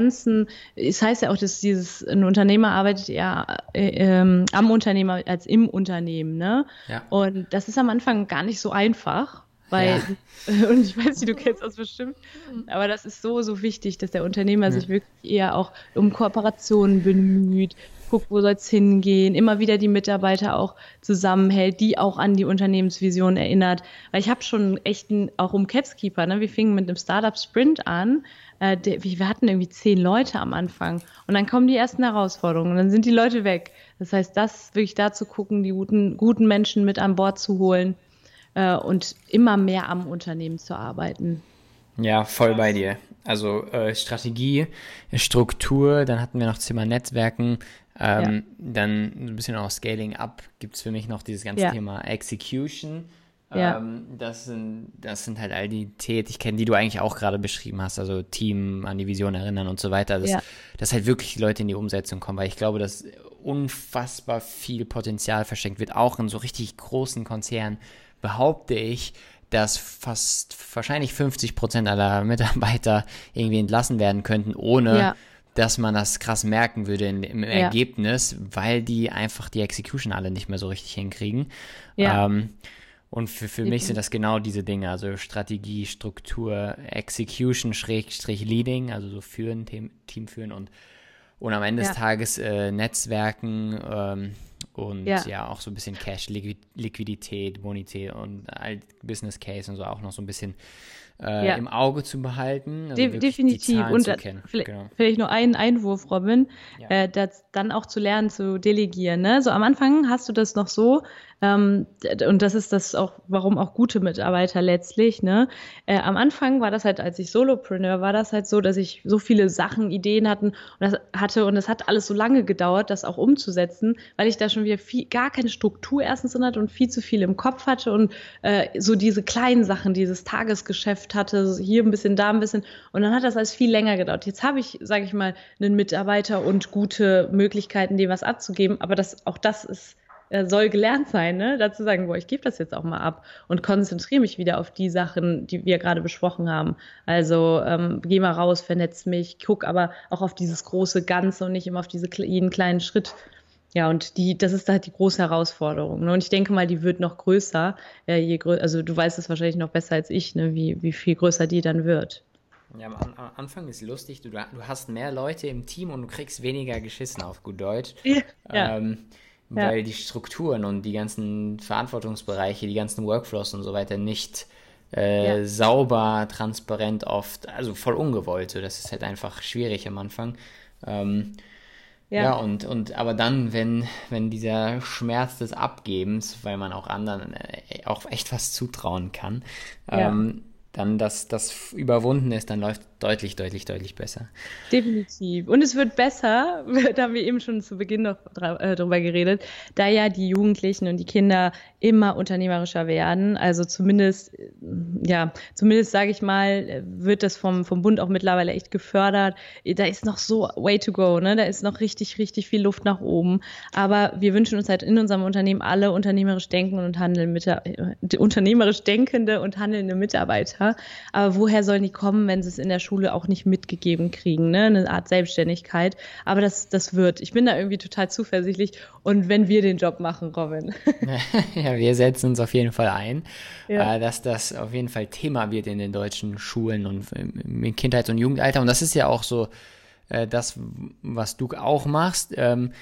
es heißt ja auch, dass ein Unternehmer arbeitet eher am Unternehmer als im Unternehmen, ne? Ja. Und das ist am Anfang gar nicht so einfach. Weil, und ich weiß nicht, du kennst das bestimmt, aber das ist so, so wichtig, dass der Unternehmer sich wirklich eher auch um Kooperationen bemüht, guckt, wo soll es hingehen, immer wieder die Mitarbeiter auch zusammenhält, die auch an die Unternehmensvision erinnert. Weil ich habe schon echt auch um Capskeeper, ne? Wir fingen mit einem Startup-Sprint an, wir hatten irgendwie 10 Leute am Anfang und dann kommen die ersten Herausforderungen und dann sind die Leute weg. Das heißt, das wirklich da zu gucken, die guten Menschen mit an Bord zu holen, und immer mehr am Unternehmen zu arbeiten. Ja, voll bei dir. Also Strategie, Struktur, dann hatten wir noch Thema Netzwerken, dann ein bisschen auch Scaling Up, gibt es für mich noch dieses ganze Thema Execution. Das sind halt all die Tätigkeiten, die du eigentlich auch gerade beschrieben hast, also Team an die Vision erinnern und so weiter, dass halt wirklich die Leute in die Umsetzung kommen, weil ich glaube, dass unfassbar viel Potenzial verschenkt wird, auch in so richtig großen Konzernen, behaupte ich, dass wahrscheinlich 50% aller Mitarbeiter irgendwie entlassen werden könnten, ohne dass man das krass merken würde im Ergebnis, weil die einfach die Execution alle nicht mehr so richtig hinkriegen. Und für mich sind das genau diese Dinge, also Strategie, Struktur, Execution, Leading, also so führen, Team führen und am Ende des Tages Netzwerken, und auch so ein bisschen Cash, Liquidität, Bonität und Business Case und so auch noch so ein bisschen im Auge zu behalten. Also definitiv. Und vielleicht nur einen Einwurf, Robin, das dann auch zu lernen, zu delegieren. Ne? So am Anfang hast du das noch so, und das ist das auch, warum auch gute Mitarbeiter letztlich, ne? Am Anfang war das halt, als ich Solopreneur war, das halt so, dass ich so viele Sachen, Ideen und es hat alles so lange gedauert, das auch umzusetzen, weil ich da schon wieder gar keine Struktur erstens drin hatte und viel zu viel im Kopf hatte und so diese kleinen Sachen, dieses Tagesgeschäft hatte, hier ein bisschen, da ein bisschen, und dann hat das alles viel länger gedauert. Jetzt habe ich, sage ich mal, einen Mitarbeiter und gute Möglichkeiten, dem was abzugeben, aber das soll gelernt sein, ne? Dazu sagen, ich gebe das jetzt auch mal ab und konzentriere mich wieder auf die Sachen, die wir gerade besprochen haben. Also geh mal raus, vernetz mich, guck aber auch auf dieses große Ganze und nicht immer auf jeden kleinen Schritt. Ja, und das ist halt die große Herausforderung. Ne? Und ich denke mal, die wird noch größer, also du weißt es wahrscheinlich noch besser als ich, ne? Wie viel größer die dann wird. Ja, am Anfang ist lustig, du hast mehr Leute im Team und du kriegst weniger geschissen, auf gut Deutsch. Weil die Strukturen und die ganzen Verantwortungsbereiche, die ganzen Workflows und so weiter nicht sauber, transparent oft, also voll ungewollt. So, das ist halt einfach schwierig am Anfang. Aber dann, wenn dieser Schmerz des Abgebens, weil man auch anderen auch echt was zutrauen kann, dann das überwunden ist, dann läuft deutlich, deutlich, deutlich besser. Definitiv. Und es wird besser, da haben wir eben schon zu Beginn noch drüber geredet, da ja die Jugendlichen und die Kinder immer unternehmerischer werden. Also zumindest sage ich mal, wird das vom Bund auch mittlerweile echt gefördert. Da ist noch so way to go, ne? Da ist noch richtig, richtig viel Luft nach oben. Aber wir wünschen uns halt in unserem Unternehmen alle unternehmerisch denkende und handelnde Mitarbeiter. Aber woher sollen die kommen, wenn sie es in der Schule Schule auch nicht mitgegeben kriegen, ne? Eine Art Selbstständigkeit. Aber das wird. Ich bin da irgendwie total zuversichtlich. Und wenn wir den Job machen, Robin. Ja, wir setzen uns auf jeden Fall ein, Ja. dass das auf jeden Fall Thema wird in den deutschen Schulen und im Kindheits- und Jugendalter. Und das ist ja auch so das, was du auch machst.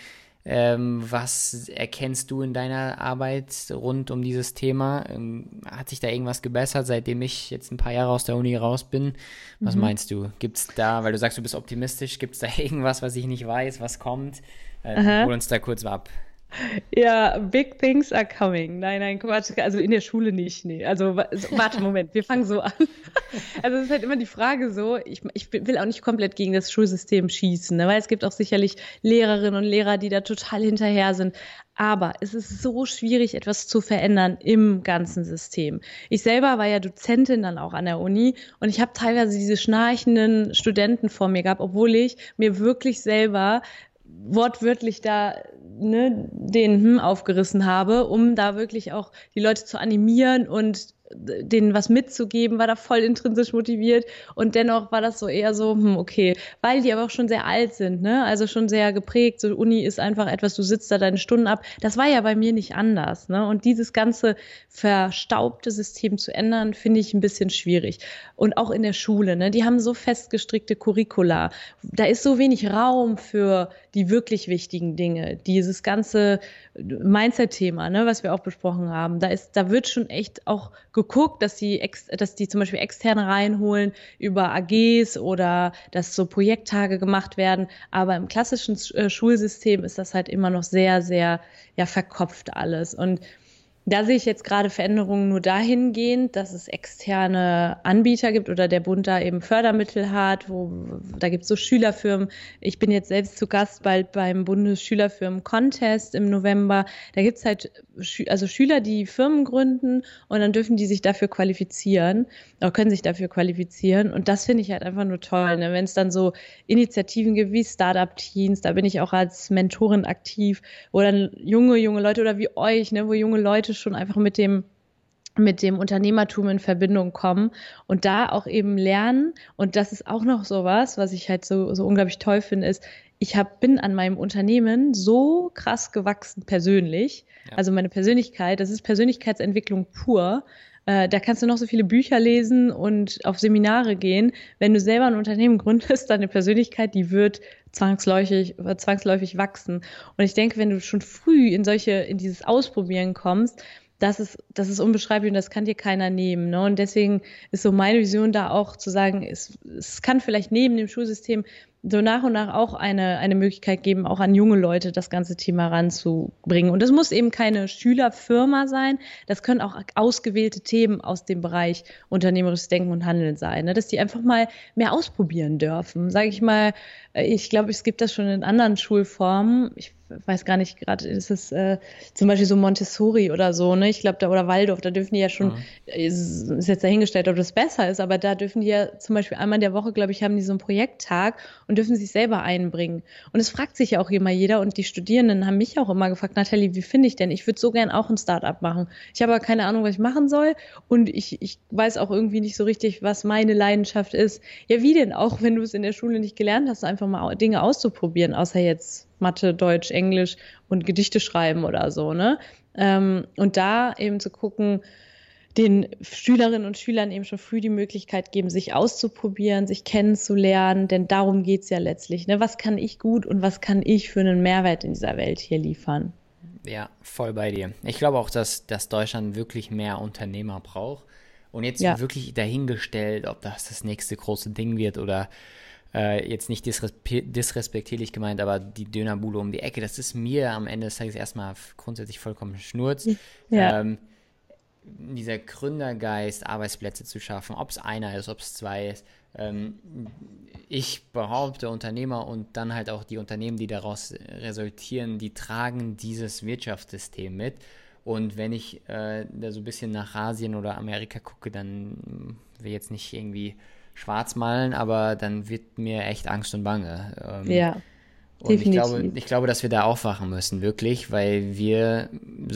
Was erkennst du in deiner Arbeit rund um dieses Thema? Hat sich da irgendwas gebessert, seitdem ich jetzt ein paar Jahre aus der Uni raus bin? Was meinst du? Gibt's da, weil du sagst, du bist optimistisch, gibt's da irgendwas, was ich nicht weiß, was kommt? Hol uns da kurz ab. Ja, big things are coming. Nein, Quatsch. Also in der Schule nicht, nee. Also warte, Moment, wir fangen so an. Also es ist halt immer die Frage so, ich will auch nicht komplett gegen das Schulsystem schießen, ne? Weil es gibt auch sicherlich Lehrerinnen und Lehrer, die da total hinterher sind. Aber es ist so schwierig, etwas zu verändern im ganzen System. Ich selber war ja Dozentin dann auch an der Uni und ich habe teilweise diese schnarchenden Studenten vor mir gehabt, obwohl ich mir wirklich selber wortwörtlich da den aufgerissen habe, um da wirklich auch die Leute zu animieren und denen was mitzugeben, war da voll intrinsisch motiviert und dennoch war das so eher so, okay, weil die aber auch schon sehr alt sind, ne, also schon sehr geprägt, so Uni ist einfach etwas, du sitzt da deine Stunden ab, das war ja bei mir nicht anders, ne, und dieses ganze verstaubte System zu ändern, finde ich ein bisschen schwierig und auch in der Schule, ne, die haben so festgestrickte Curricula, da ist so wenig Raum für die wirklich wichtigen Dinge, dieses ganze Mindset-Thema, ne, was wir auch besprochen haben, da wird schon echt auch geguckt, dass die zum Beispiel externe reinholen über AGs oder dass so Projekttage gemacht werden. Aber im klassischen Schulsystem ist das halt immer noch sehr, sehr verkopft alles. Und da sehe ich jetzt gerade Veränderungen nur dahingehend, dass es externe Anbieter gibt oder der Bund da eben Fördermittel hat, da gibt es so Schülerfirmen. Ich bin jetzt selbst zu Gast bald beim Bundesschülerfirmen-Contest im November. Da gibt es halt Schüler, die Firmen gründen und dann dürfen die sich dafür qualifizieren oder können sich dafür qualifizieren. Und das finde ich halt einfach nur toll, ne? Wenn es dann so Initiativen gibt wie Startup-Teens, da bin ich auch als Mentorin aktiv, wo dann junge Leute oder wie euch, ne, wo junge Leute schon einfach mit dem Unternehmertum in Verbindung kommen und da auch eben lernen. Und das ist auch noch sowas, was ich halt so unglaublich toll finde, ist, bin an meinem Unternehmen so krass gewachsen persönlich. Ja. Also meine Persönlichkeit, das ist Persönlichkeitsentwicklung pur. Da kannst du noch so viele Bücher lesen und auf Seminare gehen. Wenn du selber ein Unternehmen gründest, deine Persönlichkeit, die wird zwangsläufig wachsen. Und ich denke, wenn du schon früh in dieses Ausprobieren kommst, das ist unbeschreiblich und das kann dir keiner nehmen, ne? Und deswegen ist so meine Vision da auch zu sagen, es kann vielleicht neben dem Schulsystem so nach und nach auch eine Möglichkeit geben, auch an junge Leute das ganze Thema ranzubringen. Und das muss eben keine Schülerfirma sein, das können auch ausgewählte Themen aus dem Bereich unternehmerisches Denken und Handeln sein, ne? Dass die einfach mal mehr ausprobieren dürfen. Sage ich mal, ich glaube, es gibt das schon in anderen Schulformen. Ich weiß gar nicht, gerade ist es zum Beispiel so Montessori oder so, ne? Ich glaube, oder Waldorf, da dürfen die ja schon, ist jetzt dahingestellt, ob das besser ist, aber da dürfen die ja zum Beispiel einmal in der Woche, glaube ich, haben die so einen Projekttag und dürfen sich selber einbringen. Und es fragt sich ja auch immer jeder und die Studierenden haben mich auch immer gefragt, Nathalie, wie finde ich denn? Ich würde so gern auch ein Startup machen. Ich habe aber keine Ahnung, was ich machen soll und ich weiß auch irgendwie nicht so richtig, was meine Leidenschaft ist. Ja, wie denn auch, wenn du es in der Schule nicht gelernt hast, einfach mal Dinge auszuprobieren, außer jetzt Mathe, Deutsch, Englisch und Gedichte schreiben oder so, ne? Und da eben zu gucken, den Schülerinnen und Schülern eben schon früh die Möglichkeit geben, sich auszuprobieren, sich kennenzulernen, denn darum geht's ja letztlich, ne? Was kann ich gut und was kann ich für einen Mehrwert in dieser Welt hier liefern? Ja, voll bei dir. Ich glaube auch, dass Deutschland wirklich mehr Unternehmer braucht und jetzt wirklich dahingestellt, ob das nächste große Ding wird oder jetzt nicht disrespektierlich gemeint, aber die Dönerbude um die Ecke, das ist mir am Ende des Tages erstmal grundsätzlich vollkommen Schnurz. Ja. Dieser Gründergeist, Arbeitsplätze zu schaffen, ob es einer ist, ob es zwei ist. Ich behaupte, Unternehmer und dann halt auch die Unternehmen, die daraus resultieren, die tragen dieses Wirtschaftssystem mit. Und wenn ich da so ein bisschen nach Asien oder Amerika gucke, dann will jetzt nicht irgendwie schwarz malen, aber dann wird mir echt Angst und Bange. Und ich glaube, dass wir da aufwachen müssen, wirklich, weil wir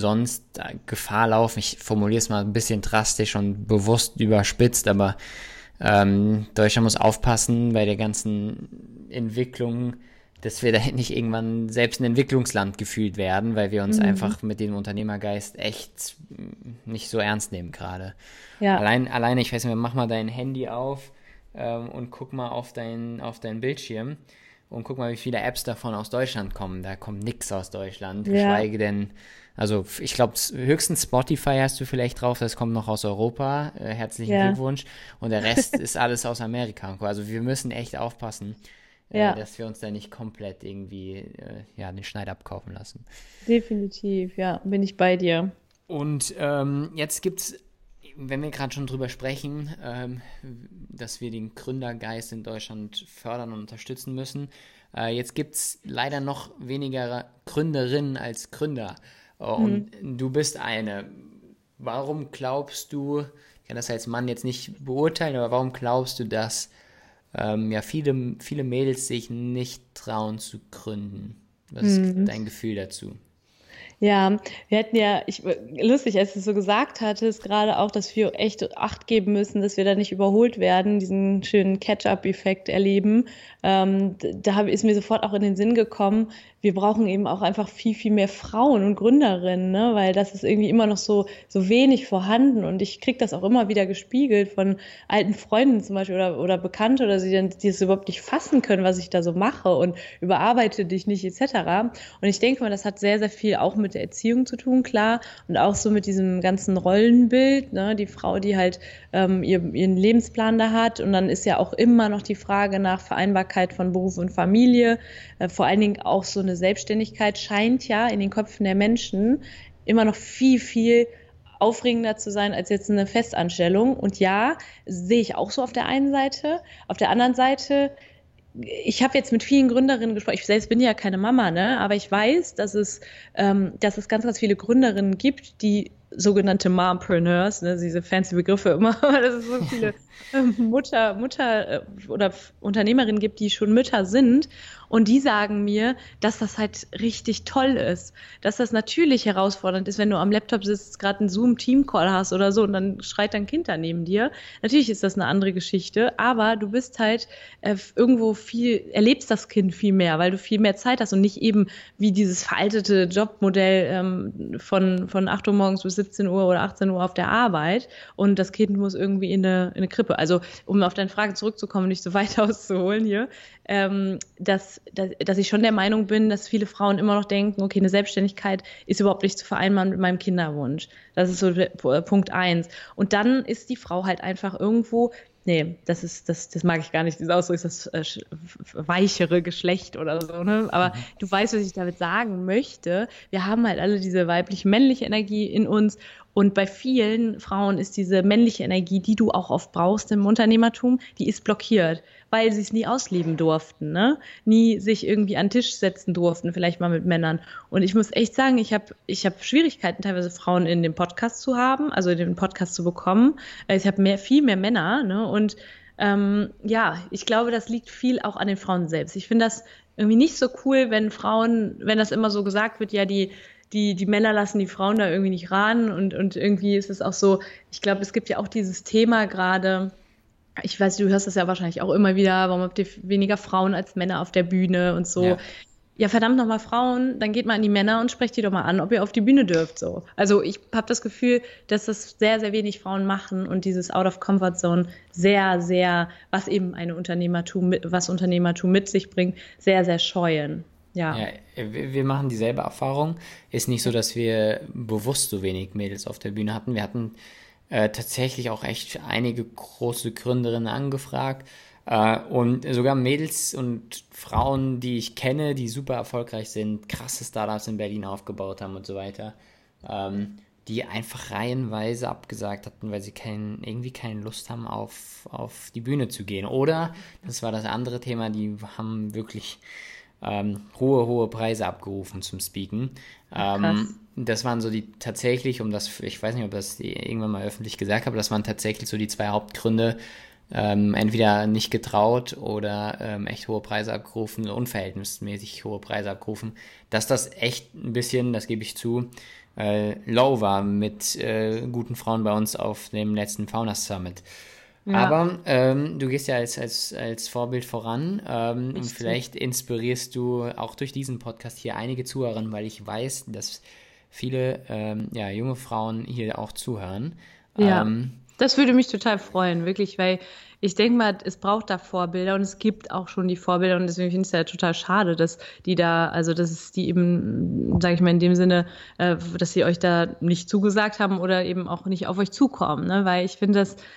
sonst Gefahr laufen. Ich formuliere es mal ein bisschen drastisch und bewusst überspitzt, aber Deutschland muss aufpassen bei der ganzen Entwicklung, dass wir da nicht irgendwann selbst ein Entwicklungsland gefühlt werden, weil wir uns einfach mit dem Unternehmergeist echt nicht so ernst nehmen gerade. Ja. Alleine, ich weiß nicht, mach mal dein Handy auf und guck mal auf deinen Bildschirm und guck mal, wie viele Apps davon aus Deutschland kommen. Da kommt nichts aus Deutschland, geschweige denn, also ich glaube, höchstens Spotify hast du vielleicht drauf, das kommt noch aus Europa, herzlichen Glückwunsch, und der Rest ist alles aus Amerika. Also wir müssen echt aufpassen, dass wir uns da nicht komplett irgendwie den Schneid abkaufen lassen. Definitiv, ja, bin ich bei dir. Und jetzt gibt's, wenn wir gerade schon drüber sprechen, dass wir den Gründergeist in Deutschland fördern und unterstützen müssen, jetzt gibt's leider noch weniger Gründerinnen als Gründer. Und du bist eine. Warum glaubst du, ich kann das als Mann jetzt nicht beurteilen, aber warum glaubst du, dass viele Mädels sich nicht trauen zu gründen? Was ist dein Gefühl dazu? Ja, wir hätten lustig, als du es so gesagt hattest, gerade auch, dass wir echt Acht geben müssen, dass wir da nicht überholt werden, diesen schönen Catch-up-Effekt erleben. Ist mir sofort auch in den Sinn gekommen, wir brauchen eben auch einfach viel, viel mehr Frauen und Gründerinnen, ne? Weil das ist irgendwie immer noch so wenig vorhanden, und ich kriege das auch immer wieder gespiegelt von alten Freunden zum Beispiel oder Bekannte, oder die es überhaupt nicht fassen können, was ich da so mache, und überarbeite dich nicht etc. Und ich denke mal, das hat sehr, sehr viel auch mit der Erziehung zu tun, klar, und auch so mit diesem ganzen Rollenbild, ne? Die Frau, die halt ihren Lebensplan da hat, und dann ist ja auch immer noch die Frage nach Vereinbarkeit von Beruf und Familie, vor allen Dingen auch so eine Selbstständigkeit scheint ja in den Köpfen der Menschen immer noch viel, viel aufregender zu sein als jetzt eine Festanstellung. Und ja, sehe ich auch so auf der einen Seite. Auf der anderen Seite, ich habe jetzt mit vielen Gründerinnen gesprochen. Ich selbst bin ja keine Mama, ne? Aber ich weiß, dass es ganz, ganz viele Gründerinnen gibt, die sogenannte Mompreneurs, ne, diese fancy Begriffe immer, dass es so viele Mutter oder Unternehmerinnen gibt, die schon Mütter sind, und die sagen mir, dass das halt richtig toll ist, dass das natürlich herausfordernd ist, wenn du am Laptop sitzt, gerade einen Zoom-Team-Call hast oder so, und dann schreit dein Kind da neben dir. Natürlich ist das eine andere Geschichte, aber du bist halt erlebst das Kind viel mehr, weil du viel mehr Zeit hast und nicht eben wie dieses veraltete Jobmodell von 8 Uhr morgens bis 17 Uhr oder 18 Uhr auf der Arbeit, und das Kind muss irgendwie in eine Krippe. Also, um auf deine Frage zurückzukommen, nicht so weit auszuholen hier, dass ich schon der Meinung bin, dass viele Frauen immer noch denken, okay, eine Selbstständigkeit ist überhaupt nicht zu vereinbaren mit meinem Kinderwunsch. Das ist so Punkt 1. Und dann ist die Frau halt einfach irgendwo, das mag ich gar nicht, dieser Ausdruck ist das weichere Geschlecht oder so, ne? Aber du weißt, was ich damit sagen möchte. Wir haben halt alle diese weiblich-männliche Energie in uns, und bei vielen Frauen ist diese männliche Energie, die du auch oft brauchst im Unternehmertum, die ist blockiert, weil sie es nie ausleben durften, ne? Nie sich irgendwie an den Tisch setzen durften, vielleicht mal mit Männern. Und ich muss echt sagen, ich hab Schwierigkeiten, teilweise Frauen in dem Podcast zu haben, also in den Podcast zu bekommen. Ich habe viel mehr Männer, ne? Und ich glaube, das liegt viel auch an den Frauen selbst. Ich finde das irgendwie nicht so cool, wenn das immer so gesagt wird, ja, die Männer lassen die Frauen da irgendwie nicht ran, und irgendwie ist es auch so, ich glaube, es gibt ja auch dieses Thema gerade, ich weiß, du hörst das ja wahrscheinlich auch immer wieder, warum habt ihr weniger Frauen als Männer auf der Bühne und so. Ja, verdammt nochmal, Frauen, dann geht mal an die Männer und sprecht die doch mal an, ob ihr auf die Bühne dürft, so. Also ich habe das Gefühl, dass das sehr, sehr wenig Frauen machen, und dieses Out of Comfort Zone sehr, sehr, was eben Unternehmertum mit sich bringt, sehr, sehr scheuen. Ja, wir machen dieselbe Erfahrung. Ist nicht so, dass wir bewusst so wenig Mädels auf der Bühne hatten. Wir hatten tatsächlich auch echt einige große Gründerinnen angefragt. Und sogar Mädels und Frauen, die ich kenne, die super erfolgreich sind, krasse Startups in Berlin aufgebaut haben und so weiter, die einfach reihenweise abgesagt hatten, weil sie irgendwie keine Lust haben, auf die Bühne zu gehen. Oder, das war das andere Thema, die haben wirklich hohe Preise abgerufen zum Speaken. Das waren so die tatsächlich, ich weiß nicht, ob das irgendwann mal öffentlich gesagt habe, aber das waren tatsächlich so die 2 Hauptgründe, entweder nicht getraut oder echt hohe Preise abgerufen, unverhältnismäßig hohe Preise abgerufen, dass das echt ein bisschen, das gebe ich zu, low war mit guten Frauen bei uns auf dem letzten Founders Summit. Ja. Aber du gehst ja als Vorbild voran und vielleicht inspirierst du auch durch diesen Podcast hier einige Zuhörer, weil ich weiß, dass viele junge Frauen hier auch zuhören. Ja, das würde mich total freuen, wirklich, weil ich denke mal, es braucht da Vorbilder und es gibt auch schon die Vorbilder und deswegen finde ich es ja total schade, dass die da, also dass es die eben, sage ich mal in dem Sinne, dass sie euch da nicht zugesagt haben oder eben auch nicht auf euch zukommen, ne? Weil ich finde das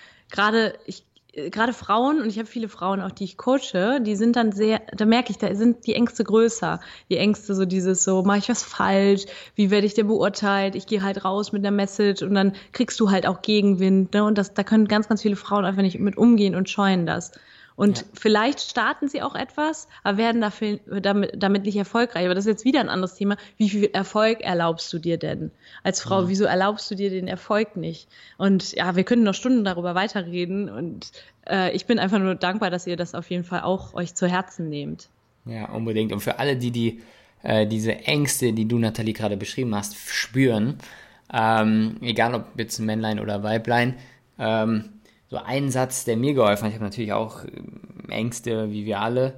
gerade Frauen, und ich habe viele Frauen auch, die ich coache, die sind dann sehr, da merke ich, da sind die Ängste größer. Die Ängste so dieses so, mache ich was falsch? Wie werde ich denn beurteilt? Ich gehe halt raus mit einer Message und dann kriegst du halt auch Gegenwind, ne? Und da können ganz, ganz viele Frauen einfach nicht mit umgehen und scheuen das. Und vielleicht starten sie auch etwas, aber werden damit nicht erfolgreich. Aber das ist jetzt wieder ein anderes Thema. Wie viel Erfolg erlaubst du dir denn als Frau? Wieso erlaubst du dir den Erfolg nicht? Und ja, wir können noch Stunden darüber weiterreden. Und ich bin einfach nur dankbar, dass ihr das auf jeden Fall auch euch zu Herzen nehmt. Ja, unbedingt. Und für alle, die diese Ängste, die du, Nathalie, gerade beschrieben hast, spüren, egal ob jetzt Männlein oder Weiblein, so ein Satz, der mir geholfen hat, ich habe natürlich auch Ängste, wie wir alle,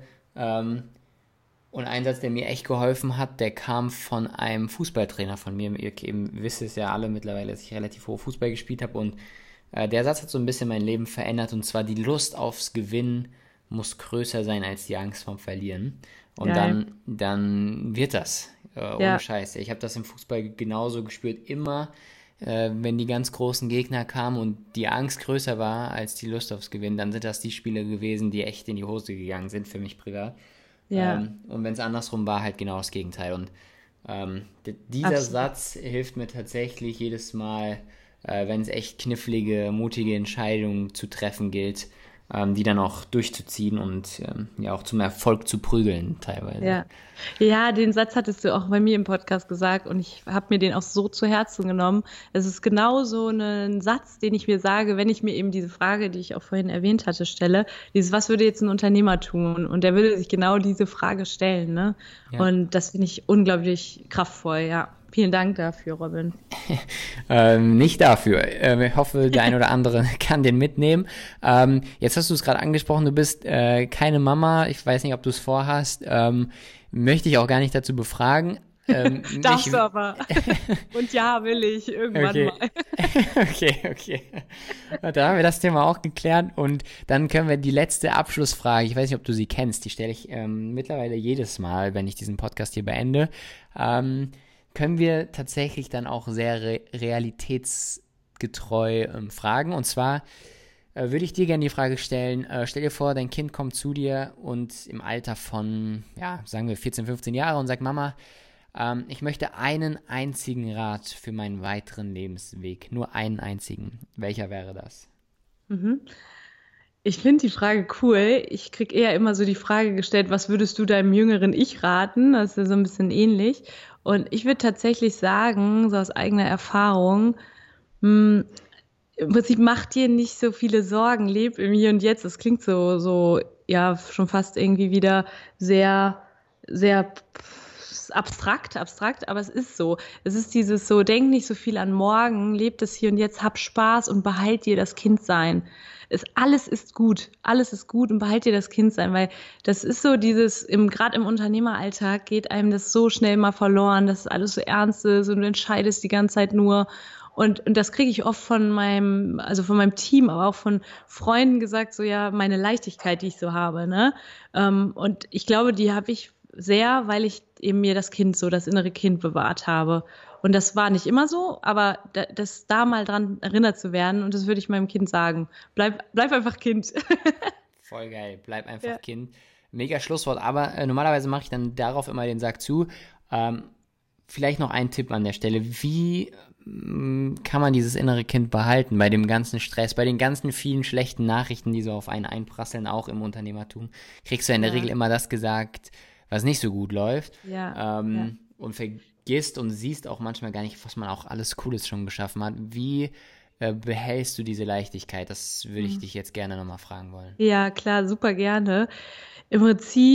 und ein Satz, der mir echt geholfen hat, der kam von einem Fußballtrainer von mir. Ihr wisst es ja alle mittlerweile, dass ich relativ hoch Fußball gespielt habe und der Satz hat so ein bisschen mein Leben verändert und zwar: Die Lust aufs Gewinnen muss größer sein als die Angst vorm Verlieren. Und dann wird das, ohne Scheiß. Ich habe das im Fußball genauso gespürt, immer wenn die ganz großen Gegner kamen und die Angst größer war als die Lust aufs Gewinnen, dann sind das die Spiele gewesen, die echt in die Hose gegangen sind, für mich privat. Ja. Und wenn es andersrum war, halt genau das Gegenteil. Und dieser Satz hilft mir tatsächlich jedes Mal, wenn es echt knifflige, mutige Entscheidungen zu treffen gilt, die dann auch durchzuziehen und auch zum Erfolg zu prügeln teilweise. Ja, den Satz hattest du auch bei mir im Podcast gesagt und ich habe mir den auch so zu Herzen genommen. Es ist genau so ein Satz, den ich mir sage, wenn ich mir eben diese Frage, die ich auch vorhin erwähnt hatte, stelle, was würde jetzt ein Unternehmer tun? Und der würde sich genau diese Frage stellen, ne? Ja. Und das finde ich unglaublich kraftvoll, ja. Vielen Dank dafür, Robin. Nicht dafür. Ich hoffe, der ein oder andere kann den mitnehmen. Jetzt hast du es gerade angesprochen, du bist keine Mama. Ich weiß nicht, ob du es vorhast. Möchte ich auch gar nicht dazu befragen. Darfst du aber. Und ja, will ich irgendwann mal. Okay. Da haben wir das Thema auch geklärt und dann können wir die letzte Abschlussfrage, ich weiß nicht, ob du sie kennst, die stelle ich mittlerweile jedes Mal, wenn ich diesen Podcast hier beende. Können wir tatsächlich dann auch sehr realitätsgetreu fragen. Und zwar würde ich dir gerne die Frage stellen, stell dir vor, dein Kind kommt zu dir und im Alter von, sagen wir 14, 15 Jahre und sagt: Mama, ich möchte einen einzigen Rat für meinen weiteren Lebensweg. Nur einen einzigen. Welcher wäre das? Ich finde die Frage cool. Ich kriege eher immer so die Frage gestellt, was würdest du deinem jüngeren Ich raten? Das ist ja so ein bisschen ähnlich. Und ich würde tatsächlich sagen, so aus eigener Erfahrung, im Prinzip mach dir nicht so viele Sorgen, leb im Hier und Jetzt. Das klingt so schon fast irgendwie wieder sehr, sehr abstrakt, aber es ist so. Es ist dieses so, denk nicht so viel an morgen, leb das Hier und Jetzt, hab Spaß und behalt dir das Kindsein. Alles ist gut und behalt dir das Kindsein, weil das ist so dieses, gerade im Unternehmeralltag geht einem das so schnell mal verloren, dass alles so ernst ist und du entscheidest die ganze Zeit nur. Und das kriege ich oft von meinem Team, aber auch von Freunden gesagt, so meine Leichtigkeit, die ich so habe, ne? Und ich glaube, die habe ich sehr, weil ich eben mir das innere Kind bewahrt habe. Und das war nicht immer so, aber das da mal dran erinnert zu werden, und das würde ich meinem Kind sagen. Bleib einfach Kind. Voll geil, bleib einfach Kind. Mega Schlusswort, aber normalerweise mache ich dann darauf immer den Sack zu. Vielleicht noch ein Tipp an der Stelle. Wie kann man dieses innere Kind behalten bei dem ganzen Stress, bei den ganzen vielen schlechten Nachrichten, die so auf einen einprasseln, auch im Unternehmertum? Kriegst du in der Regel immer das gesagt, was nicht so gut läuft. Und vergisst und siehst auch manchmal gar nicht, was man auch alles Cooles schon geschaffen hat. Wie behältst du diese Leichtigkeit? Das würde ich dich jetzt gerne nochmal fragen wollen. Ja, klar, super gerne. Im Prinzip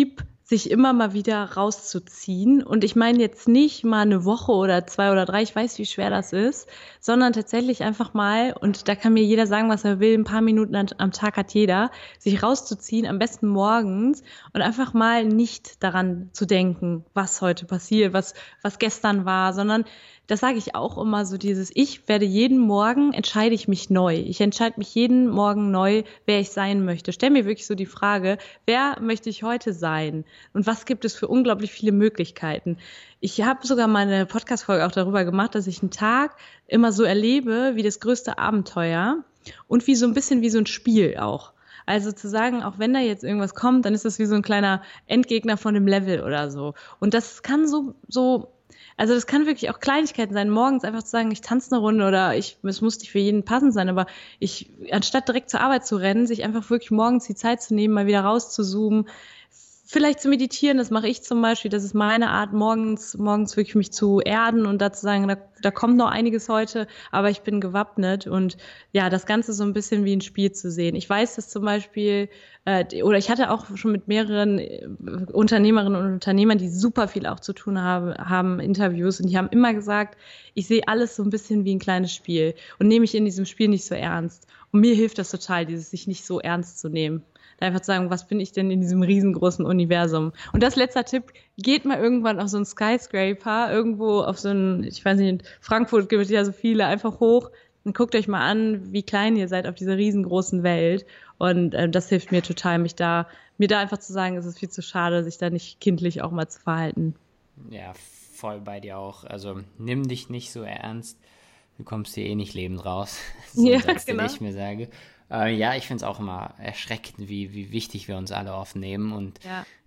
sich immer mal wieder rauszuziehen. Und ich meine jetzt nicht mal eine Woche oder 2 oder 3, ich weiß, wie schwer das ist, sondern tatsächlich einfach mal, und da kann mir jeder sagen, was er will, ein paar Minuten am Tag hat jeder, sich rauszuziehen, am besten morgens und einfach mal nicht daran zu denken, was heute passiert, was gestern war, sondern das sage ich auch immer so jeden Morgen entscheide ich mich neu. Ich entscheide mich jeden Morgen neu, wer ich sein möchte. Stell mir wirklich so die Frage, wer möchte ich heute sein? Und was gibt es für unglaublich viele Möglichkeiten? Ich habe sogar mal eine Podcast-Folge auch darüber gemacht, dass ich einen Tag immer so erlebe wie das größte Abenteuer und wie so ein bisschen wie so ein Spiel auch. Also zu sagen, auch wenn da jetzt irgendwas kommt, dann ist das wie so ein kleiner Endgegner von dem Level oder so. Und das kann also das kann wirklich auch Kleinigkeiten sein, morgens einfach zu sagen, ich tanze eine Runde oder es muss nicht für jeden passend sein, aber anstatt direkt zur Arbeit zu rennen, sich einfach wirklich morgens die Zeit zu nehmen, mal wieder rauszuzoomen, vielleicht zu meditieren, das mache ich zum Beispiel, das ist meine Art, morgens wirklich mich zu erden und da zu sagen, da kommt noch einiges heute, aber ich bin gewappnet und ja, das Ganze so ein bisschen wie ein Spiel zu sehen. Ich weiß, dass zum Beispiel, oder ich hatte auch schon mit mehreren Unternehmerinnen und Unternehmern, die super viel auch zu tun haben Interviews und die haben immer gesagt, ich sehe alles so ein bisschen wie ein kleines Spiel und nehme mich in diesem Spiel nicht so ernst. Und mir hilft das total, sich nicht so ernst zu nehmen. Einfach zu sagen, was bin ich denn in diesem riesengroßen Universum? Und das letzter Tipp, geht mal irgendwann auf so einen Skyscraper, irgendwo auf so einen, ich weiß nicht, in Frankfurt gibt es ja so viele, einfach hoch und guckt euch mal an, wie klein ihr seid auf dieser riesengroßen Welt. Und das hilft mir total, mir da einfach zu sagen, es ist viel zu schade, sich da nicht kindlich auch mal zu verhalten. Ja, voll bei dir auch. Also nimm dich nicht so ernst, du kommst hier eh nicht lebend raus. So ein Satz, den ich mir sage. Ja, ich finde es auch immer erschreckend, wie wichtig wir uns alle oft nehmen. Und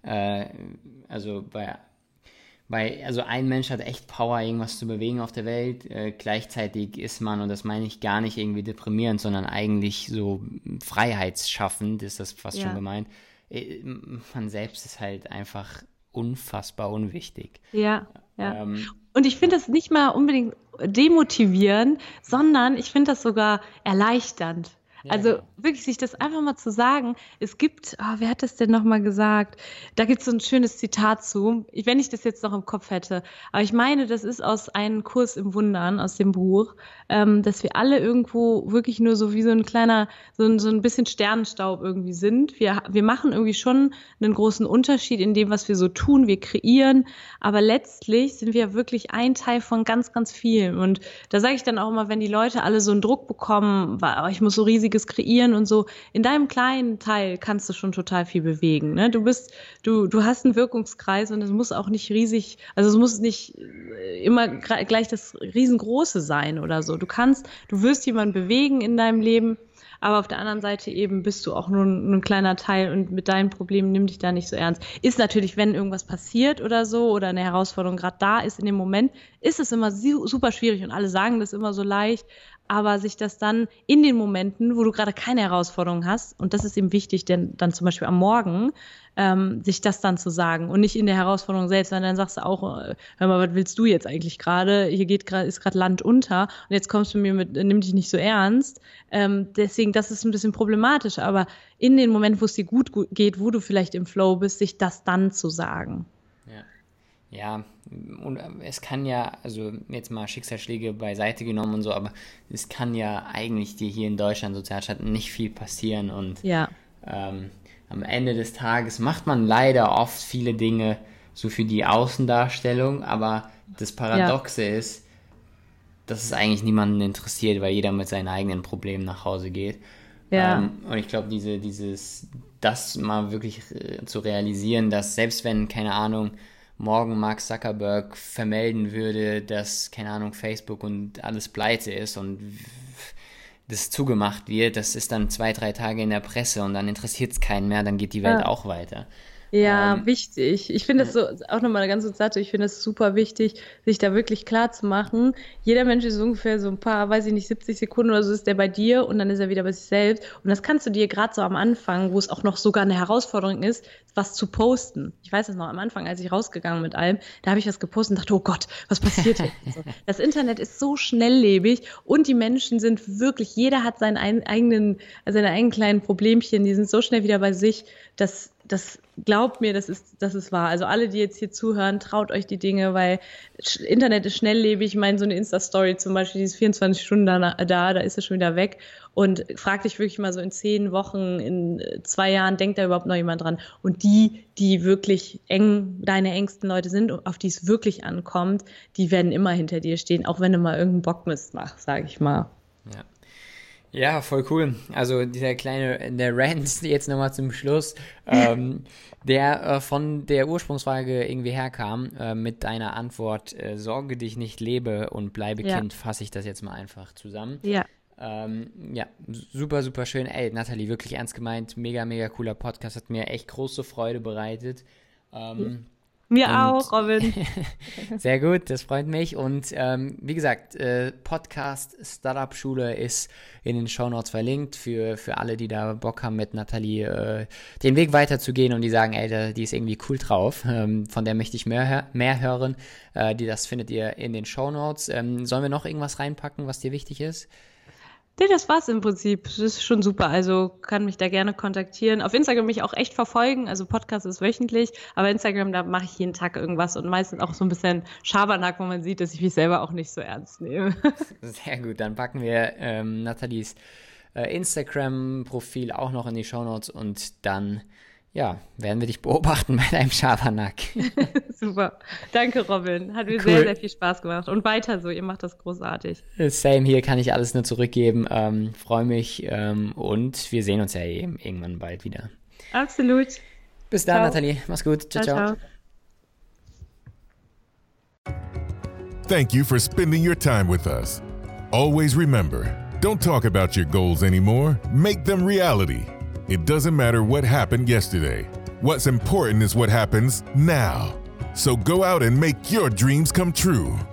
also ein Mensch hat echt Power, irgendwas zu bewegen auf der Welt. Gleichzeitig ist man, und das meine ich gar nicht irgendwie deprimierend, sondern eigentlich so freiheitsschaffend, ist das fast schon gemeint. Man selbst ist halt einfach unfassbar unwichtig. Ja. Und ich finde das nicht mal unbedingt demotivierend, sondern ich finde das sogar erleichternd. Also wirklich sich das einfach mal zu sagen, es gibt, wer hat das denn nochmal gesagt? Da gibt es so ein schönes Zitat zu, wenn ich das jetzt noch im Kopf hätte. Aber ich meine, das ist aus einem Kurs im Wundern, aus dem Buch, dass wir alle irgendwo wirklich nur so wie so ein kleiner, so ein bisschen Sternenstaub irgendwie sind. Wir machen irgendwie schon einen großen Unterschied in dem, was wir so tun. Wir kreieren, aber letztlich sind wir wirklich ein Teil von ganz, ganz vielen. Und da sage ich dann auch immer, wenn die Leute alle so einen Druck bekommen, ich muss so riesig kreieren und so. In deinem kleinen Teil kannst du schon total viel bewegen. Ne? Du hast einen Wirkungskreis und es muss auch nicht riesig, also es muss nicht immer gleich das Riesengroße sein oder so. Du wirst jemanden bewegen in deinem Leben, aber auf der anderen Seite eben bist du auch nur ein kleiner Teil und mit deinen Problemen nimm dich da nicht so ernst. Ist natürlich, wenn irgendwas passiert oder so oder eine Herausforderung gerade da ist in dem Moment, ist es immer super schwierig und alle sagen das immer so leicht, aber sich das dann in den Momenten, wo du gerade keine Herausforderung hast, und das ist eben wichtig, denn dann zum Beispiel am Morgen, sich das dann zu sagen und nicht in der Herausforderung selbst, weil dann sagst du auch, hör mal, was willst du jetzt eigentlich gerade? Hier ist gerade Land unter und jetzt kommst du mir nimm dich nicht so ernst. Deswegen, das ist ein bisschen problematisch, aber in den Momenten, wo es dir gut geht, wo du vielleicht im Flow bist, sich das dann zu sagen. Ja, und es kann ja, also jetzt mal Schicksalsschläge beiseite genommen und so, aber es kann ja eigentlich dir hier in Deutschland, Sozialstaat, nicht viel passieren und am Ende des Tages macht man leider oft viele Dinge so für die Außendarstellung, aber das Paradoxe ist, dass es eigentlich niemanden interessiert, weil jeder mit seinen eigenen Problemen nach Hause geht. Und ich glaube, das mal wirklich zu realisieren, dass selbst wenn, keine Ahnung, morgen Mark Zuckerberg vermelden würde, dass, keine Ahnung, Facebook und alles pleite ist und das zugemacht wird, das ist dann 2-3 Tage in der Presse und dann interessiert es keinen mehr, dann geht die Welt auch weiter. Ja, wichtig. Ich finde das so, auch nochmal eine ganz kurze Sache, ich finde es super wichtig, sich da wirklich klar zu machen. Jeder Mensch ist ungefähr so ein paar, weiß ich nicht, 70 Sekunden oder so ist der bei dir und dann ist er wieder bei sich selbst. Und das kannst du dir gerade so am Anfang, wo es auch noch sogar eine Herausforderung ist, was zu posten. Ich weiß das noch am Anfang, als ich rausgegangen mit allem, da habe ich was gepostet und dachte, oh Gott, was passiert jetzt? Das Internet ist so schnelllebig und die Menschen sind wirklich, jeder hat seine eigenen kleinen Problemchen, die sind so schnell wieder bei sich, dass das glaubt mir, das ist wahr. Also alle, die jetzt hier zuhören, traut euch die Dinge, weil Internet ist schnelllebig. Ich meine, so eine Insta-Story zum Beispiel, die ist 24 Stunden da ist sie schon wieder weg. Und frag dich wirklich mal so in 10 Wochen, in 2 Jahren, denkt da überhaupt noch jemand dran? Und die wirklich deine engsten Leute sind, auf die es wirklich ankommt, die werden immer hinter dir stehen, auch wenn du mal irgendeinen Bockmist machst, sage ich mal. Ja. Ja, voll cool. Also der Rant jetzt nochmal zum Schluss, der von der Ursprungsfrage irgendwie herkam, mit deiner Antwort, sorge dich nicht, lebe und bleibe Kind, fasse ich das jetzt mal einfach zusammen. Ja. Ja, super, super schön. Ey, Nathalie, wirklich ernst gemeint, mega, mega cooler Podcast, hat mir echt große Freude bereitet. Mir auch, Robin. Sehr gut, das freut mich. Und wie gesagt, Podcast Startup Schule ist in den Shownotes verlinkt für alle, die da Bock haben, mit Nathalie den Weg weiterzugehen und die sagen, ey, die ist irgendwie cool drauf. Von der möchte ich mehr hören. Das findet ihr in den Shownotes. Sollen wir noch irgendwas reinpacken, was dir wichtig ist? Nee, das war's im Prinzip. Das ist schon super. Also kann mich da gerne kontaktieren. Auf Instagram mich auch echt verfolgen. Also Podcast ist wöchentlich, aber Instagram, da mache ich jeden Tag irgendwas und meistens auch so ein bisschen Schabernack, wo man sieht, dass ich mich selber auch nicht so ernst nehme. Sehr gut, dann packen wir Nathalies Instagram-Profil auch noch in die Shownotes und dann werden wir dich beobachten bei deinem Schabernack. Super. Danke, Robin. Hat mir sehr, sehr viel Spaß gemacht. Und weiter so, ihr macht das großartig. Same, hier kann ich alles nur zurückgeben. Freue mich und wir sehen uns ja irgendwann bald wieder. Absolut. Bis dann, Nathalie. Mach's gut. Ciao, ciao. Thank you for spending your time with us. Always remember, don't talk about your goals anymore. Make them reality. It doesn't matter what happened yesterday. What's important is what happens now. So go out and make your dreams come true.